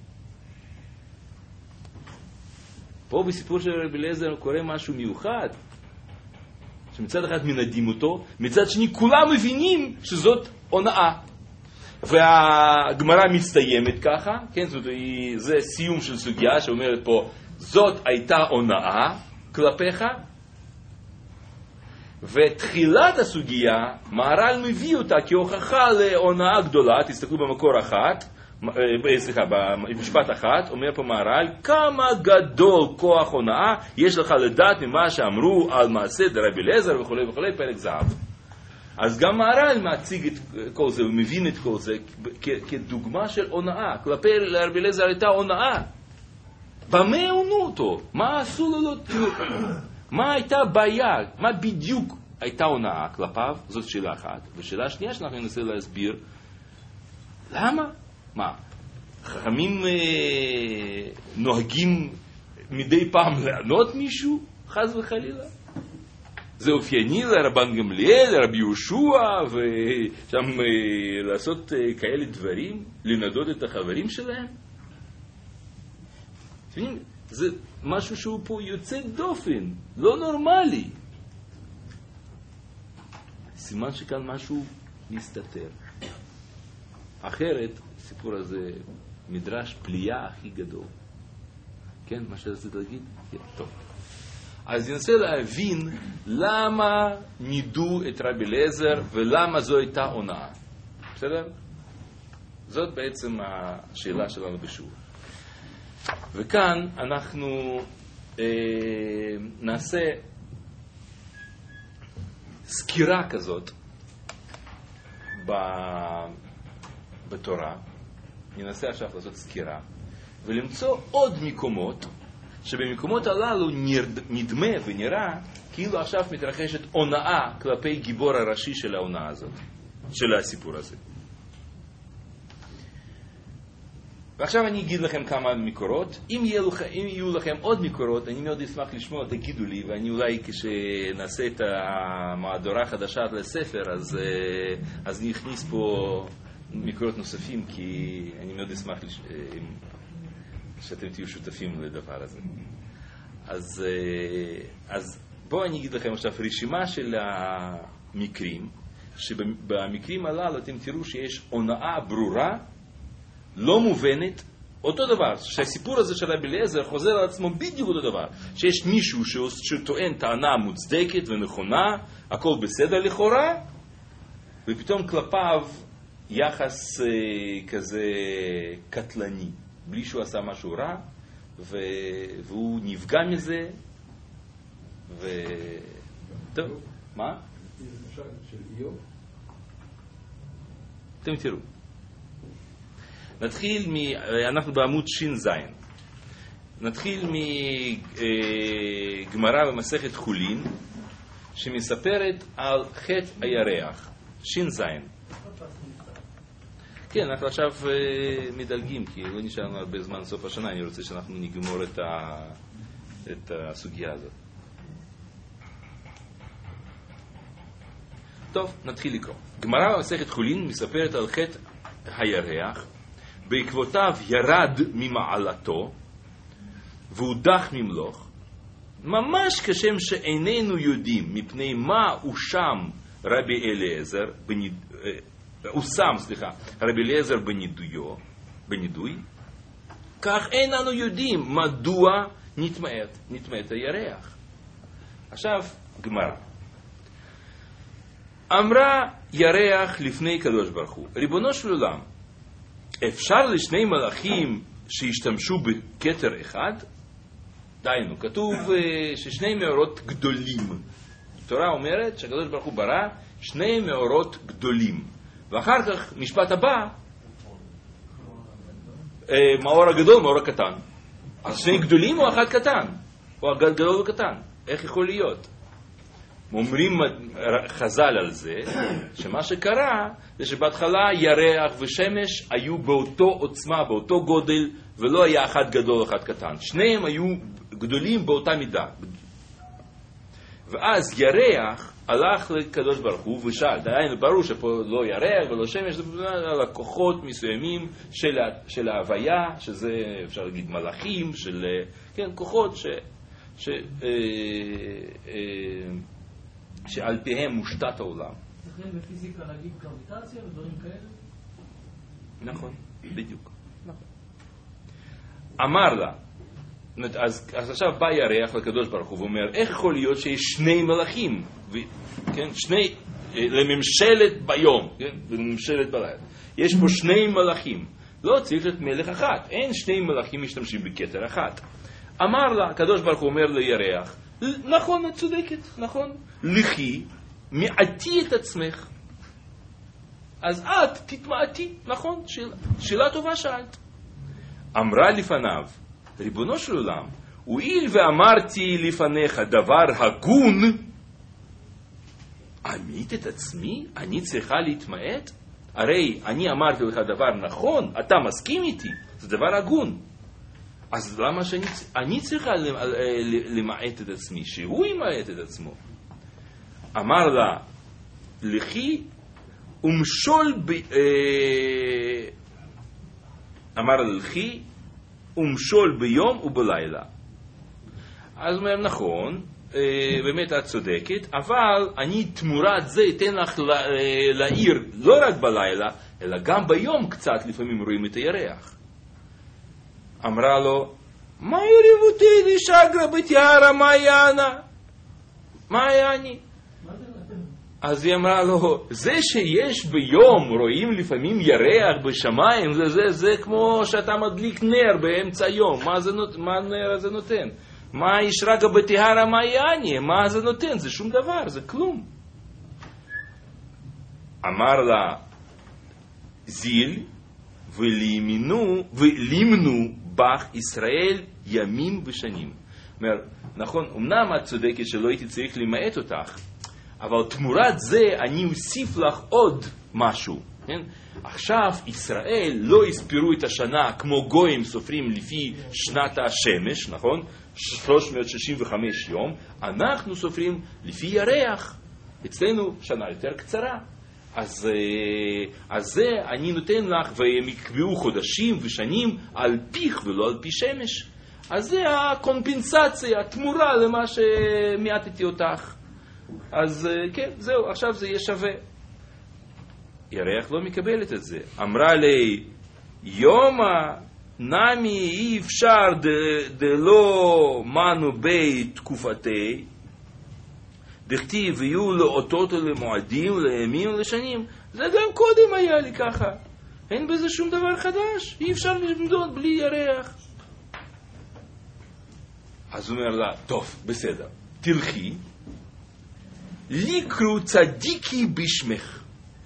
פה בסיפור של רבי אליעזר קורה משהו מיוחד, שמצד אחד מנדים אותו, מצד שני כולם מבינים שזאת הונאה. והגמרא מסתיימת ככה, כן, זאת, זה סיום של סוגיה שאומרת פה, זאת הייתה הונאה כלפיך, ותחילת הסוגיה, מהר"ל מביא אותה כהוכחה להונאה גדולה, תסתכלו במקור אחת, סליחה, במשפט אחת, אומר פה מהר"ל, כמה גדול כוח הונאה יש לך לדעת ממה שאמרו על מעשה דרבי אליעזר וכו' וכו', פרק זהב. אז גם מהר"ל מציג את כל זה, הוא מבין את כל זה כדוגמה של הונאה. כלפי רבי אליעזר הייתה הונאה. במה הונו אותו? מה עשו לו? מה הייתה בעיה? מה בדיוק הייתה הונאה כלפיו? זאת שאלה אחת. ושאלה שנייה שאנחנו ננסה להסביר, למה? מה? חכמים אה, נוהגים מדי פעם לענות מישהו? חס וחלילה? זה אופייני לרבן גמליאל, לרבי יהושע, ושם לעשות כאלה דברים, לנדות את החברים שלהם. זה משהו שהוא פה יוצא דופן, לא נורמלי. סימן שכאן משהו מסתתר. אחרת, הסיפור הזה מדרש פליאה הכי גדול. כן, מה שרציתי להגיד? כן, טוב. אז ננסה להבין למה נידו את רבי אליעזר ולמה זו הייתה הונאה. בסדר? זאת בעצם השאלה שלנו בשיעור. וכאן אנחנו אה, נעשה סקירה כזאת ב, בתורה. ננסה עכשיו לעשות סקירה ולמצוא עוד מקומות שבמקומות הללו נדמה ונראה כאילו עכשיו מתרחשת הונאה כלפי גיבור הראשי של ההונאה הזאת, של הסיפור הזה. ועכשיו אני אגיד לכם כמה מקורות. אם יהיו, לכם, אם יהיו לכם עוד מקורות, אני מאוד אשמח לשמוע, תגידו לי, ואני אולי כשנעשה את המהדורה החדשה לספר, אז, אז אני אכניס פה מקורות נוספים, כי אני מאוד אשמח לש... שאתם תהיו שותפים לדבר הזה. אז, אז בואו אני אגיד לכם עכשיו רשימה של המקרים, שבמקרים הללו אתם תראו שיש הונאה ברורה, לא מובנת, אותו דבר, שהסיפור הזה של רבי אליעזר חוזר על עצמו בדיוק אותו דבר, שיש מישהו שטוען טענה מוצדקת ונכונה, הכל בסדר לכאורה, ופתאום כלפיו יחס אה, כזה קטלני, בלי שהוא עשה משהו רע, ו... והוא נפגע מזה, ו... טוב, מה? אתם תראו. נתחיל מ... אנחנו בעמוד שין זין. נתחיל מגמרא במסכת חולין, שמספרת על חטא הירח. שין זין. כן, אנחנו עכשיו מדלגים, כי לא נשארנו הרבה זמן סוף השנה, אני רוצה שאנחנו נגמור את, ה... את הסוגיה הזאת. טוב, נתחיל לקרוא. גמרא במסכת חולין מספרת על חטא הירח, בעקבותיו ירד ממעלתו והודח ממלוך, ממש כשם שאיננו יודעים מפני מה הוא שם רבי אליעזר בניד... הוא שם, סליחה, רבי אליעזר בנידויו, בנידוי, כך אין אנו יודעים מדוע נתמעט, נתמעט הירח. עכשיו, גמרא. אמרה ירח לפני קדוש ברוך הוא, ריבונו של עולם, אפשר לשני מלאכים שהשתמשו בכתר אחד? דיינו, כתוב ששני מאורות גדולים. התורה אומרת שהקדוש ברוך הוא ברא שני מאורות גדולים. ואחר כך, משפט הבא, מאור הגדול, מאור הקטן. אז שני גדולים או אחד קטן? או הגדול וקטן? איך יכול להיות? אומרים חז"ל על זה, שמה שקרה זה שבהתחלה ירח ושמש היו באותו עוצמה, באותו גודל, ולא היה אחד גדול אחד קטן. שניהם היו גדולים באותה מידה. ואז ירח הלך לקדוש ברוך הוא ושאל, דיינו ברור שפה לא ירח ולא שמש, זה לקוחות מסוימים של, של ההוויה, שזה אפשר להגיד מלאכים, של, כן, כוחות ש... ש אה, אה, שעל פיהם מושתת העולם. צריכים בפיזיקה להגיד גרביטציה ודברים כאלה? נכון, בדיוק. נכון. אמר לה, אז, אז עכשיו בא ירח לקדוש ברוך הוא ואומר, איך יכול להיות שיש שני מלאכים, ו, כן, שני, לממשלת ביום, כן, לממשלת בלילה. יש פה שני מלאכים. לא צריך להיות מלך אחת. אין שני מלאכים משתמשים בכתר אחת. אמר לה, הקדוש ברוך הוא אומר לירח, נכון, את צודקת, נכון. לכי, מעטי את עצמך. אז את תתמעטי, נכון, שאלה, שאלה טובה שאלת. אמרה לפניו, ריבונו של עולם, הואיל ואמרתי לפניך דבר הגון, עמית את עצמי? אני צריכה להתמעט? הרי אני אמרתי לך דבר נכון, אתה מסכים איתי, זה דבר הגון. אז למה שאני אני צריכה למעט את עצמי, שהוא ימעט את עצמו? אמר לה, לכי ומשול ב... אמר לה, לכי ומשול ביום ובלילה. אז הוא אומר, נכון, באמת את צודקת, אבל אני תמורת זה אתן לך לעיר לא רק בלילה, אלא גם ביום קצת לפעמים רואים את הירח. אמרה לו, מה יריבותי לי שגרה בתיארה מעיינה? מה היה אני? אז היא אמרה לו, זה שיש ביום רואים לפעמים ירח בשמיים, זה, זה, זה כמו שאתה מדליק נר באמצע יום. מה, זה, מה הנר הזה נותן? מה ישרגה בתיארה מעייני? מה זה נותן? זה שום דבר, זה כלום. אמר לה, זיל, ולימנו, ולימנו בך ישראל ימים ושנים. אומר, נכון, אמנם את צודקת שלא הייתי צריך למעט אותך, אבל תמורת זה אני אוסיף לך עוד משהו. כן? עכשיו ישראל לא יספרו את השנה כמו גויים סופרים לפי שנת השמש, נכון? שלוש מאות שישים וחמש יום, אנחנו סופרים לפי ירח. אצלנו שנה יותר קצרה. אז, אז זה אני נותן לך, והם יקבעו חודשים ושנים על פיך ולא על פי שמש. אז זה הקומפנסציה, התמורה למה שמעטתי אותך. אז כן, זהו, עכשיו זה יהיה שווה. ירח לא מקבלת את זה. אמרה לי, יומה נמי אי אפשר דלא מנו בי תקופתי, דכתיב ויהיו לאותות למועדים, לימים ולשנים. זה גם קודם היה לי ככה. אין בזה שום דבר חדש. אי אפשר למדוד בלי ירח. אז הוא אומר לה, טוב, בסדר, תלכי, לקרו צדיקי בשמך.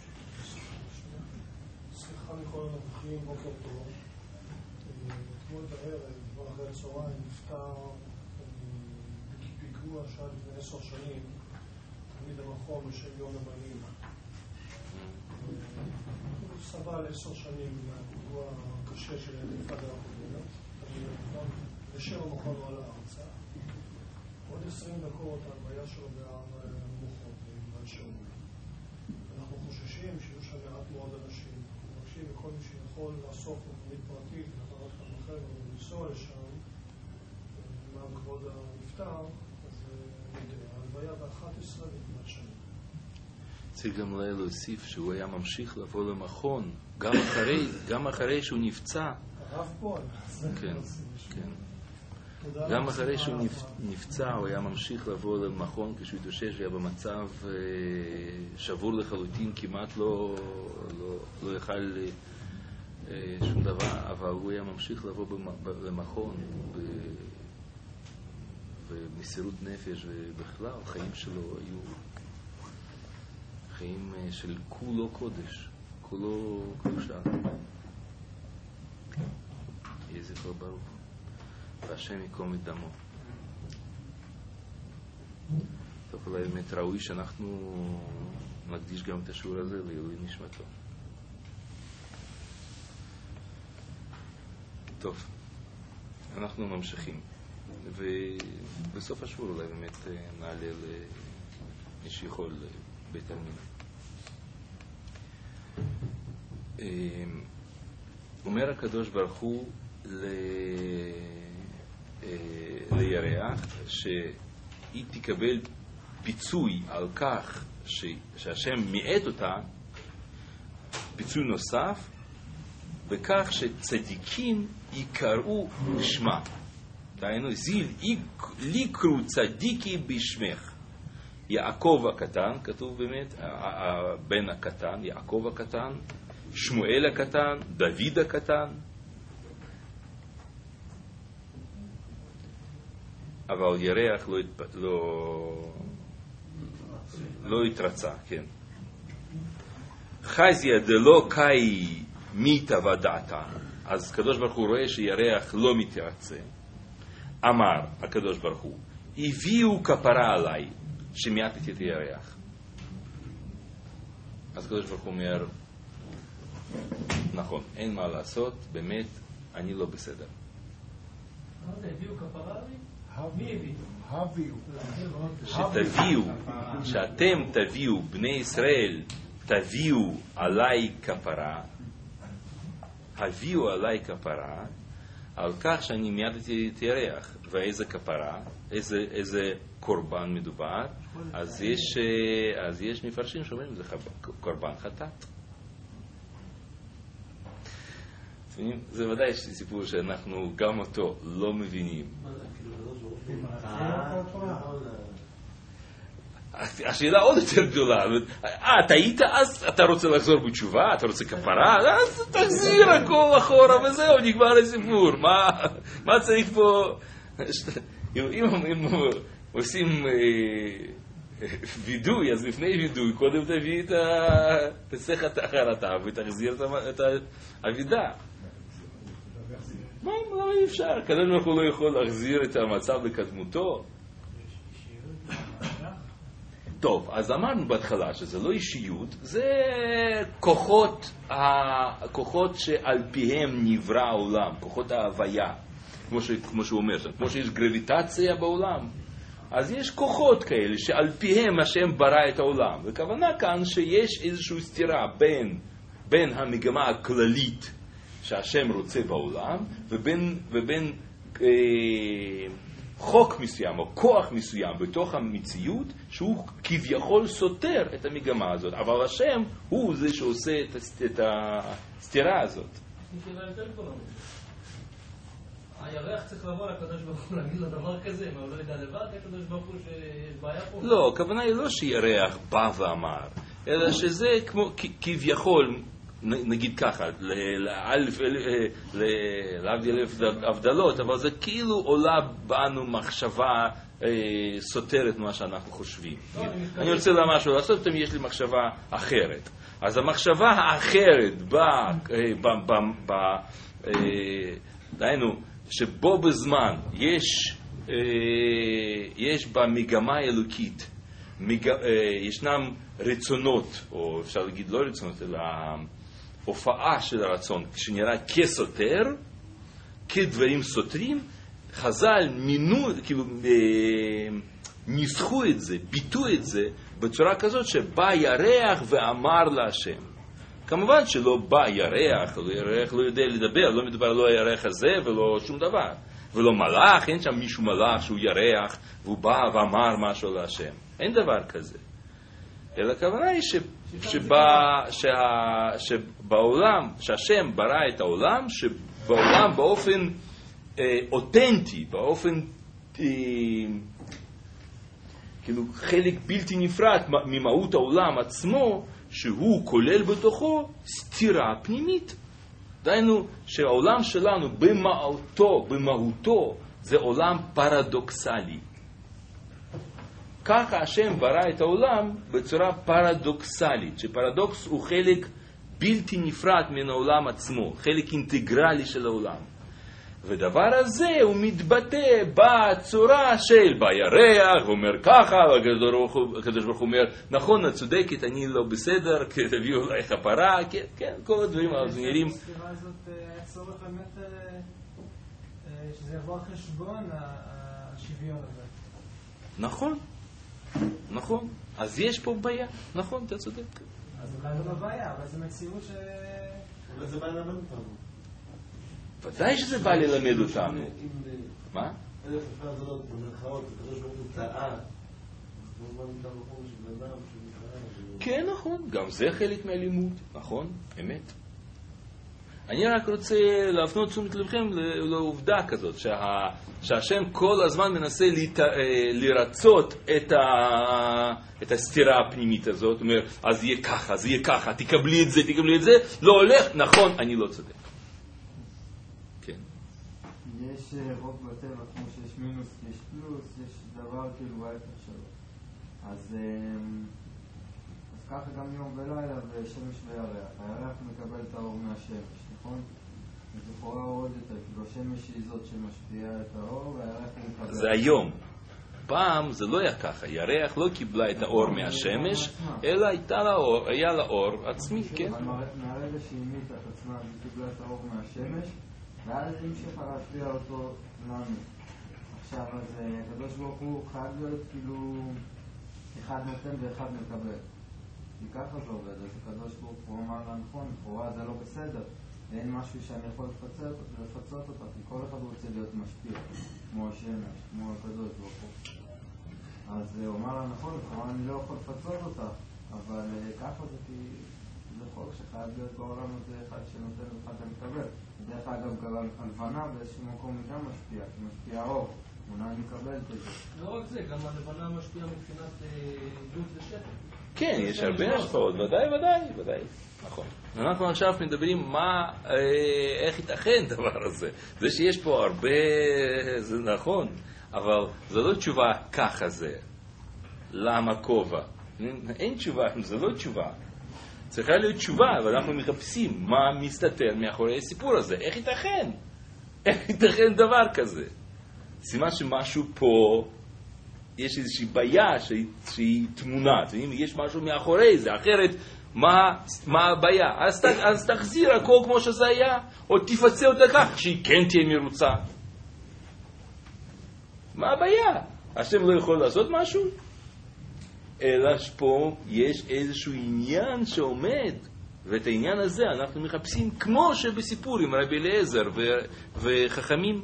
סליחה לכל הנוכחים, בוקר טוב. אתמול בערב, כבר אחרי הצהריים, נפטר בפיגוע שהיה לפני עשר שנים, תלמיד המכון בשם יונה בנים. הוא סבל עשר שנים מהפיגוע הקשה של האינתיפאדה הקודמת, תלמיד המכון, בשם המכון הוא על הארצה. עוד עשרים דקות ההלוויה שלו בהר המוחות, בגבעת שאול. אנחנו חוששים שיהיו שם מעט מאוד אנשים. אנחנו מבקשים לכל מי שיכול לאסוף מכונית פרטית, לחברת כמוכם, ולנסוע לשם, למען כבוד הנפטר, אז נדע. ההלוויה ב-אחת עשרה בגבעת שאול. צריך גם להוסיף שהוא היה ממשיך לבוא למכון, גם אחרי, גם אחרי שהוא נפצע. הרב פועל. כן, כן. גם אחרי שהוא נפצע, הוא היה ממשיך לבוא למכון כשהוא התאושש, היה במצב שבור לחלוטין, כמעט לא, לא, לא יכל שום דבר, אבל הוא היה ממשיך לבוא למכון במסירות נפש, ובכלל החיים שלו היו חיים של כולו קודש, כולו קדושה. יהי זכרו ברוך. והשם יקום את דמו. טוב, אולי באמת ראוי שאנחנו נקדיש גם את השיעור הזה לעילוי נשמתו. טוב, אנחנו ממשיכים. ובסוף השיעור אולי באמת נעלה למי שיכול בית עלמין. אומר הקדוש ברוך הוא ל... לירח שהיא תקבל פיצוי על כך ש... שהשם מיעט אותה, פיצוי נוסף בכך שצדיקים יקראו בשמה. דהיינו, זיל לקרו צדיקי בשמך. יעקב הקטן, כתוב באמת, הבן הקטן, יעקב הקטן, שמואל הקטן, דוד הקטן. אבל ירח לא, לא, לא התרצה, כן. חזיה דלא קאי מיתה ודעתה. אז הקדוש ברוך הוא רואה שירח לא מתרצה. אמר הקדוש ברוך הוא, הביאו כפרה עליי שמעטתי את הירח. אז הקדוש ברוך הוא אומר, נכון, אין מה לעשות, באמת, אני לא בסדר. מה זה, הביאו כפרה עליי? מי הביאו? שתביאו, שאתם תביאו, בני ישראל, תביאו עליי כפרה, הביאו עליי כפרה, על כך שאני מיעטתי את הירח. ואיזה כפרה, איזה, איזה קורבן מדובר, אז יש, אז יש מפרשים שאומרים, זה קורבן חטאת. זה ודאי סיפור שאנחנו גם אותו לא מבינים. השאלה עוד יותר גדולה. אה, אתה היית אז, אתה רוצה לחזור בתשובה, אתה רוצה כפרה, אז תחזיר הכל אחורה וזהו, נגמר הסיפור. מה צריך פה? אם עושים וידוי, אז לפני וידוי, קודם תביא את תסך את החרטה ותחזיר את האבידה. מה, למה אי אפשר? הקדוש ברוך הוא לא יכול להחזיר את המצב לקדמותו. טוב, אז אמרנו בהתחלה שזה לא אישיות, זה כוחות, הכוחות שעל פיהם נברא העולם, כוחות ההוויה, כמו, ש, כמו שהוא אומר, כמו שיש גרביטציה בעולם, אז יש כוחות כאלה שעל פיהם השם ברא את העולם. וכוונה כאן שיש איזושהי סתירה בין, בין המגמה הכללית שהשם רוצה בעולם, ובין, ובין אה, חוק מסוים או כוח מסוים בתוך המציאות, שהוא כביכול סותר את המגמה הזאת. אבל השם הוא זה שעושה את, את הסתירה הזאת. הירח צריך לבוא לקדוש ברוך הוא להגיד לו דבר כזה, מה הוא לא ידע לבד, הקדוש ברוך הוא שיש בעיה פה? לא, הכוונה היא לא שירח בא ואמר, אלא שזה כמו כביכול, נגיד ככה, להבדיל אלף הבדלות, אבל זה כאילו עולה בנו מחשבה סותרת מה שאנחנו חושבים. אני רוצה לה משהו לעשות, פתאום יש לי מחשבה אחרת. אז המחשבה האחרת דהיינו, שבו בזמן יש, יש בה מגמה אלוקית, מג, ישנם רצונות, או אפשר להגיד לא רצונות, אלא הופעה של הרצון, שנראה כסותר, כדברים סותרים, חז"ל מינו, כאילו, ניסחו את זה, ביטו את זה, בצורה כזאת שבא ירח ואמר להשם. כמובן שלא בא ירח, ירח לא יודע לדבר, לא מדבר לא הירח הזה ולא שום דבר. ולא מלאך, אין שם מישהו מלאך שהוא ירח, והוא בא ואמר משהו להשם. אין דבר כזה. אלא הכוונה היא ש, שבא, שה, שבעולם, שהשם ברא את העולם, שבעולם באופן אה, אותנטי, באופן אה, כאילו חלק בלתי נפרד ממהות העולם עצמו, שהוא כולל בתוכו סתירה פנימית. דהיינו שהעולם שלנו במהותו, במהותו, זה עולם פרדוקסלי. ככה השם ברא את העולם בצורה פרדוקסלית, שפרדוקס הוא חלק בלתי נפרד מן העולם עצמו, חלק אינטגרלי של העולם. ודבר הזה הוא מתבטא בצורה של בירח, הוא אומר ככה, הקדוש ברוך הוא אומר, נכון, את צודקת, אני לא בסדר, תביאו אליי כפרה, כן, כן, כל הדברים האלה נראים. הסתירה הזאת היה צורך באמת שזה יבוא על חשבון השוויון הזה. נכון, נכון, אז יש פה בעיה, נכון, אתה צודק. אז אולי לא בעיה, אבל זה מציאות ש... אולי זה בעיה ללמד אותנו. ודאי שזה בא ללמד אותנו. מה? אלף אפשר לדעות במרכאות, הקדוש ברוך הוא טעה. כן, נכון, גם זה חלק מהלימוד, נכון, אמת. אני רק רוצה להפנות תשומת לבכם לעובדה כזאת, שהשם כל הזמן מנסה לרצות את הסתירה הפנימית הזאת, אומר, אז יהיה ככה, אז יהיה ככה, תקבלי את זה, תקבלי את זה, לא הולך, נכון, אני לא צודק. יש רוב בטבע, כמו שיש מינוס, יש פלוס, יש דבר כאילו בהפך שלו. אז, אז ככה גם יום ולילה ושמש וירח. הירח מקבל את האור מהשמש, נכון? אז לכאורה עוד יותר, כאילו השמש היא זאת שמשפיעה את האור, והירח מקבל... זה היום. פעם זה לא היה ככה. ירח לא קיבלה את האור מהשמש, אלא הייתה לה אור, היה לה אור עצמי, כן? אבל מהרגע שהיא מיתה את עצמה, היא קיבלה את האור מהשמש, ואז היא המשיכה להשפיע אותו לנו. עכשיו, אז הקדוש ברוך הוא חייב להיות כאילו אחד נותן ואחד מקבל. כי ככה זה עובד, אז הקדוש ברוך הוא אמר לה, נכון, לכאורה זה לא בסדר. אין משהו שאני יכול לפצות, לפצות אותה, כי כל אחד רוצה להיות משפיע, כמו השמש, כמו הקדוש ברוך הוא. אז הוא אמר לה, נכון, לכאורה אני לא יכול לפצות אותה, אבל ככה זה כי זה חוק שחייב להיות בעולם הזה אחד שנותן ואחד שמקבל. דרך אגב, גם הלבנה באיזשהו מקום היא גם משפיעה, כי משפיעה אור, אולי אני מקבל את זה. לא רק זה, גם הלבנה משפיעה מבחינת דות ושפט. כן, יש הרבה השפעות, ודאי, ודאי, ודאי, נכון. אנחנו עכשיו מדברים מה, איך ייתכן דבר הזה. זה שיש פה הרבה, זה נכון, אבל זה לא תשובה ככה זה. למה כובע? אין תשובה, זה לא תשובה. צריכה להיות תשובה, ואנחנו מחפשים מה מסתתר מאחורי הסיפור הזה. איך ייתכן? איך ייתכן דבר כזה? סימן שמשהו פה, יש איזושהי בעיה שהיא, שהיא תמונה, יש משהו מאחורי זה, אחרת מה, מה הבעיה? אז, ת, אז תחזיר הכל כמו שזה היה, או תפצה אותה כך שהיא כן תהיה מרוצה. מה הבעיה? השם לא יכול לעשות משהו? אלא שפה יש איזשהו עניין שעומד, ואת העניין הזה אנחנו מחפשים כמו שבסיפור עם רבי אליעזר ו- וחכמים.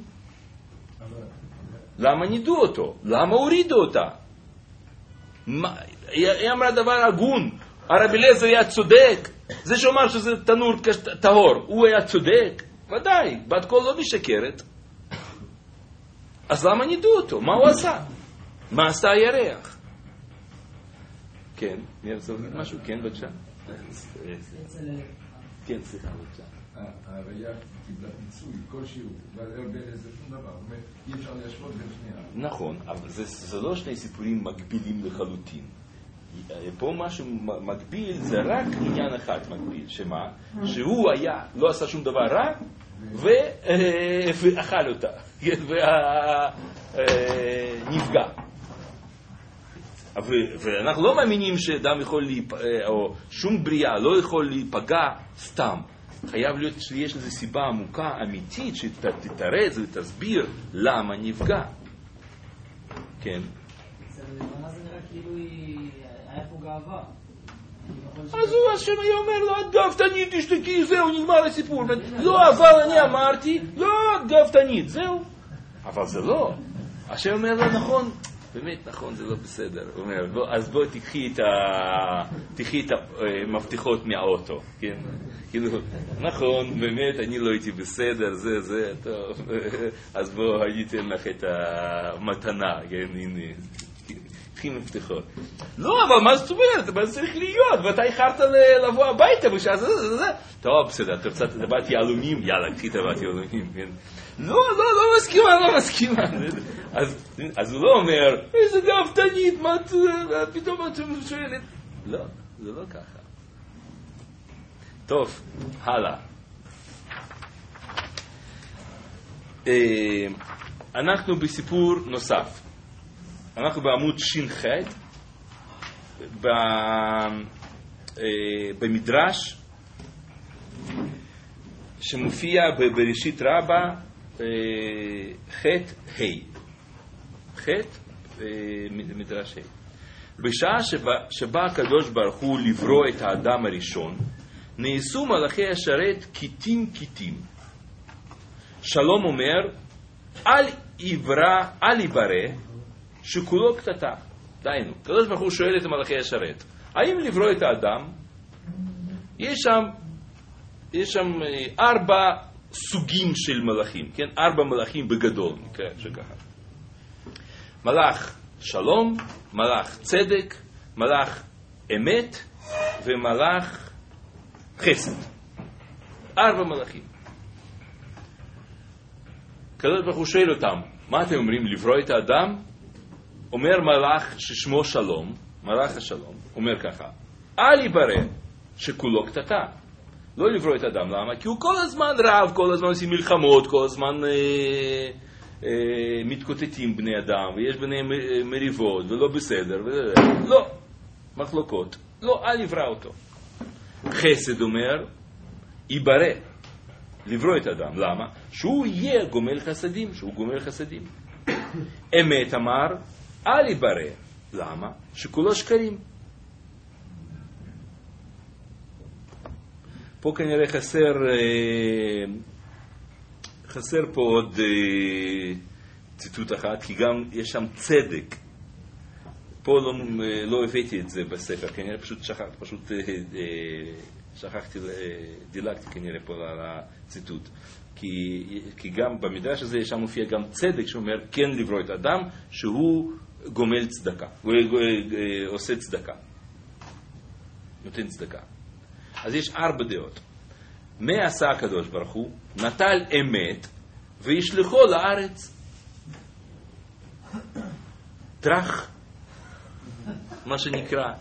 למה נידו אותו? למה הורידו אותה? מה, היא אמרה דבר הגון, הרבי אליעזר היה צודק, זה שאומר שזה תנור טהור, הוא היה צודק? ודאי, בת קול לא משקרת. אז למה נידו אותו? מה הוא עשה? מה עשה הירח? כן, מי רוצה להגיד משהו? כן, בבקשה. כן, סליחה, בבקשה. הירח קיבלה פיצוי, כלשהו, והרבי אליעזר שום דבר, זאת אומרת, אי אפשר להשוות בין שנייה. נכון, אבל זה לא שני סיפורים מקבילים לחלוטין. פה משהו מקביל זה רק עניין אחד מקביל, שמה? שהוא היה, לא עשה שום דבר רע, ואכל אותה, ונפגע. ואנחנו לא מאמינים שאדם יכול להיפגע, או שום בריאה לא יכול להיפגע סתם. חייב להיות שיש לזה סיבה עמוקה, אמיתית, שתתרץ ותסביר למה נפגע. כן. זה נראה כאילו היה פה גאווה. אז הוא השם היה אומר לו, את גאוותנית, תשתקי, זהו, נגמר הסיפור. לא, אבל אני אמרתי, לא, את גאוותנית, זהו. אבל זה לא. השם אומר לו, נכון, באמת נכון, זה לא בסדר. הוא אומר, אז בוא תקחי את המבטיחות מהאוטו, כן? כאילו, נכון, באמת, אני לא הייתי בסדר, זה, זה, טוב. אז בוא, אני אתן לך את המתנה, כן, הנה. תקחי מפתחות. לא, אבל מה זאת אומרת? מה זה צריך להיות? ואתה איחרת לבוא הביתה בשעה זה, זה, זה. טוב, בסדר, אתה רוצה טבעת יהלומים? יאללה, קחי טבעת יהלומים, כן? לא, לא, לא מסכימה, לא מסכימה. אז, אז הוא לא אומר, איזה גאוותנית, מה פתאום את שואלת? לא, זה לא ככה. טוב, הלאה. אנחנו בסיפור נוסף. אנחנו בעמוד ש"ח, במדרש שמופיע בבראשית רבה ח' ה', ח' מדרש ה'. בשעה שבה, שבא הקדוש ברוך הוא לברוא את האדם הראשון, נעשו מלאכי השרת קיטים קיטים. שלום אומר, אל יברא, אל יברא, שכולו קטטה. דיינו, הקדוש ברוך הוא שואל את מלאכי השרת, האם לברוא את האדם? יש שם, יש שם ארבע סוגים של מלאכים, כן? ארבע מלאכים בגדול, נקרא שככה. מלאך שלום, מלאך צדק, מלאך אמת ומלאך חסד. ארבע מלאכים. הקדוש ברוך הוא שואל אותם, מה אתם אומרים, לברוא את האדם? אומר מלאך ששמו שלום, מלאך השלום, אומר ככה, אל יברא שכולו קטטה. לא לברוא את האדם, למה? כי הוא כל הזמן רב, כל הזמן עושים מלחמות, כל הזמן אה, אה, מתקוטטים בני אדם, ויש ביניהם אה, מריבות, ולא בסדר, ולא, לא, מחלוקות. לא, אל יברא אותו. חסד אומר, יברא, לברוא את האדם, למה? שהוא יהיה גומל חסדים, שהוא גומל חסדים. אמת אמר, אל יברא, למה? שכולו שקרים. פה כנראה חסר, חסר פה עוד ציטוט אחת, כי גם יש שם צדק. פה לא, לא הבאתי את זה בספר, כנראה פשוט, שכח, פשוט שכחתי, דילגתי כנראה פה לציטוט. כי, כי גם במדרש הזה שם מופיע גם צדק שאומר כן לברוא את האדם, שהוא גומל צדקה, הוא עושה צדקה, נותן צדקה. אז יש ארבע דעות. מה עשה הקדוש ברוך הוא? נטל אמת וישלחו לארץ. טרח, מה שנקרא.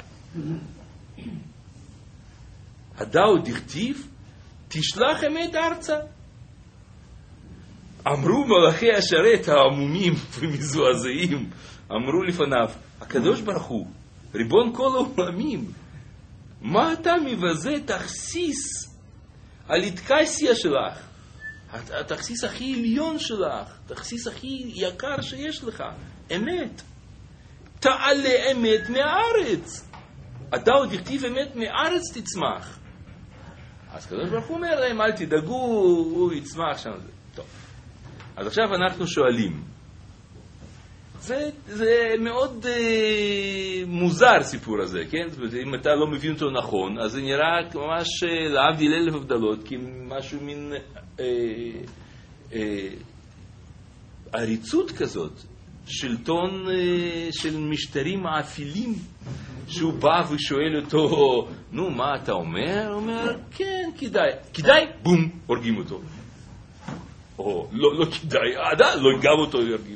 הדאו דכתיב, תשלח אמת ארצה. אמרו מלאכי השרת העמומים ומזועזעים, אמרו לפניו, הקדוש ברוך הוא, ריבון כל העולמים, מה אתה מבזה תכסיס הליטקסיה שלך, התכסיס הכי עליון שלך, התכסיס הכי יקר שיש לך, אמת. תעלה אמת מהארץ. אתה עוד הכתיב אמת מהארץ תצמח. אז הקדוש ברוך הוא אומר להם, אל תדאגו, הוא יצמח שם. טוב. אז עכשיו אנחנו שואלים. זה, זה מאוד אה, מוזר סיפור הזה, כן? זאת אומרת, אם אתה לא מבין אותו נכון, אז זה נראה ממש להבדיל אלף הבדלות, כי משהו מין אה, אה, עריצות כזאת, שלטון אה, של משטרים האפילים, שהוא בא ושואל אותו, נו, מה אתה אומר? הוא אומר, כן, כדאי. כדאי? בום, הורגים אותו. או, לא, לא כדאי, עדה, לא יגב אותו, יורגים.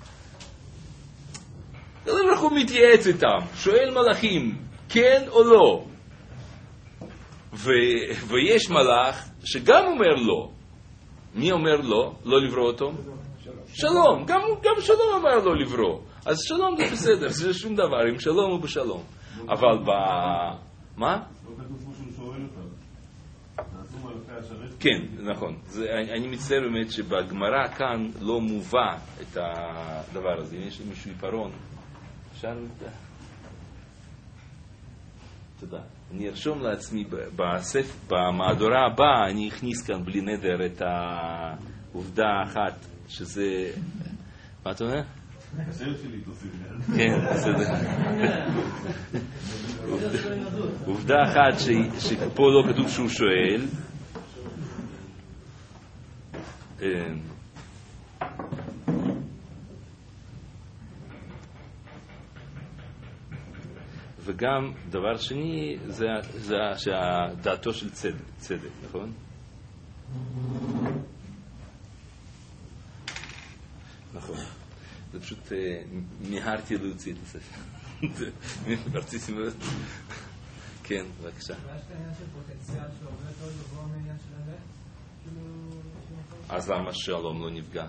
הקדוש ברוך הוא מתייעץ איתם, שואל מלאכים, כן או לא? ו- ויש מלאך שגם אומר לא. מי אומר לא? לא לברוא אותו? שלום. שלום. גם, גם שלום אומר לא לברוא. אז שלום זה בסדר, זה שום דבר, עם שלום הוא בשלום. אבל ב... מה? לא כתוב כמו שהוא שואל אותם. נעשו מלאכי השרת? כן, נכון. זה, אני, אני מצטער באמת שבגמרא כאן לא מובא את הדבר הזה. יש מישהו עיפרון. אפשר... תודה. אני ארשום לעצמי בסף, במהדורה הבאה, אני אכניס כאן בלי נדר את העובדה האחת, שזה... מה אתה אומר? השם שלי תוסיף. כן, בסדר. עובדה אחת שפה לא כתוב שהוא שואל. וגם דבר שני זה, זה שהדעתו של צדק, צדק, נכון? נכון. זה פשוט מיהרתי להוציא את הספר. רציתי מאוד. כן, בבקשה. יש את העניין של פוטנציאל שעובד עוד לבוא מעניין של אמת? אז למה שלום לא נפגע?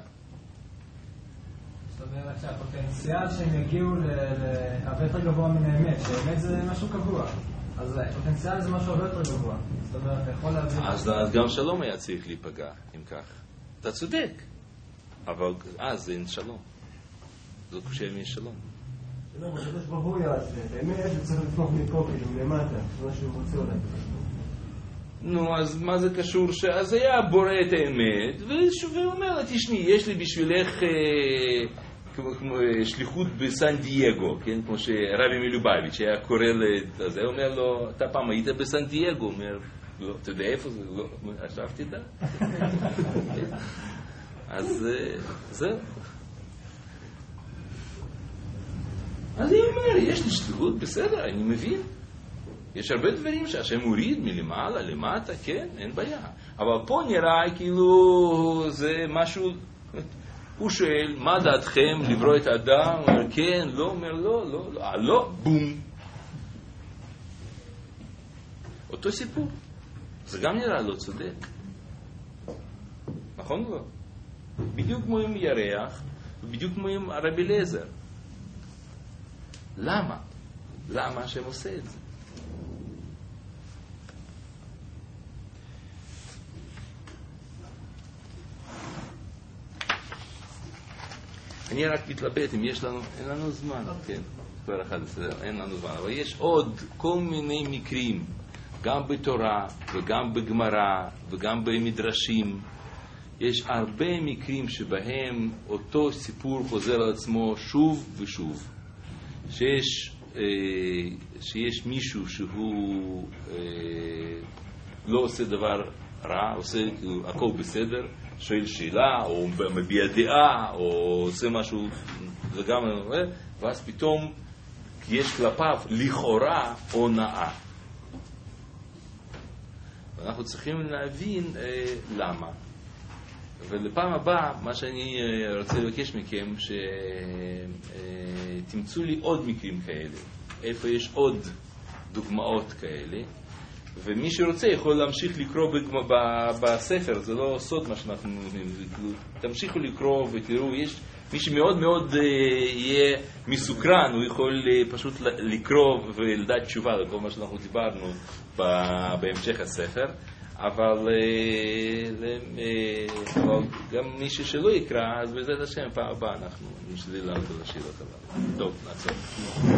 זאת אומרת שהפוטנציאל שהם יגיעו להרבה יותר גבוה מן האמת, שהאמת זה משהו קבוע. אז פוטנציאל זה משהו הרבה יותר גבוה. זאת אומרת, אתה יכול להבין... אז גם שלום היה צריך להיפגע, אם כך. אתה צודק. אבל אז אין שלום. זאת קושי מי שלום. לא, אבל הקדוש ברוך הוא יעשה. האמת זה צריך לתמוך מפה, כאילו, למטה. זה מה שהוא רוצה אולי. נו, אז מה זה קשור? אז היה בורא את האמת, והוא אומר, תשמעי, יש לי בשבילך שליחות בסן דייגו, כן? כמו שרבי מלובביץ' היה קורא לזה, הוא אומר לו, אתה פעם היית בסן דייגו? הוא אומר, לא, אתה יודע איפה זה? לא, עכשיו תדע. אז זהו. אז אני אומר, יש לי שליחות, בסדר, אני מבין. יש הרבה דברים שהשם מוריד מלמעלה, למטה, כן, אין בעיה. אבל פה נראה כאילו זה משהו, הוא שואל, מה דעתכם לברוא את האדם? הוא אומר, כן, לא, אומר, לא, לא, לא, לא, בום. אותו סיפור. זה גם נראה לא צודק. נכון או לא? בדיוק כמו עם ירח, ובדיוק כמו עם רבי אליעזר. למה? למה השם עושה את זה? אני רק מתלבט אם יש לנו, אין לנו זמן, כן, כבר אחד בסדר, אין לנו זמן, אבל יש עוד כל מיני מקרים, גם בתורה וגם בגמרא וגם במדרשים, יש הרבה מקרים שבהם אותו סיפור חוזר על עצמו שוב ושוב, שיש, אה, שיש מישהו שהוא אה, לא עושה דבר רע, עושה הכל בסדר, שואל שאלה, או מביע דעה, או עושה משהו, וגם, ואז פתאום יש כלפיו לכאורה הונאה. ואנחנו צריכים להבין אה, למה. ולפעם הבאה, מה שאני רוצה לבקש מכם, שתמצאו לי עוד מקרים כאלה. איפה יש עוד דוגמאות כאלה, ומי שרוצה יכול להמשיך לקרוא בספר, זה לא סוד מה שאנחנו אומרים, תמשיכו לקרוא ותראו, יש מי שמאוד מאוד יהיה מסוקרן, הוא יכול פשוט לקרוא ולדעת תשובה לכל מה שאנחנו דיברנו בהמשך הספר, אבל גם מי שלא יקרא, אז בעזרת השם פעם הבאה אנחנו נשתדל לענות על השאלות הללו. טוב, נעצור.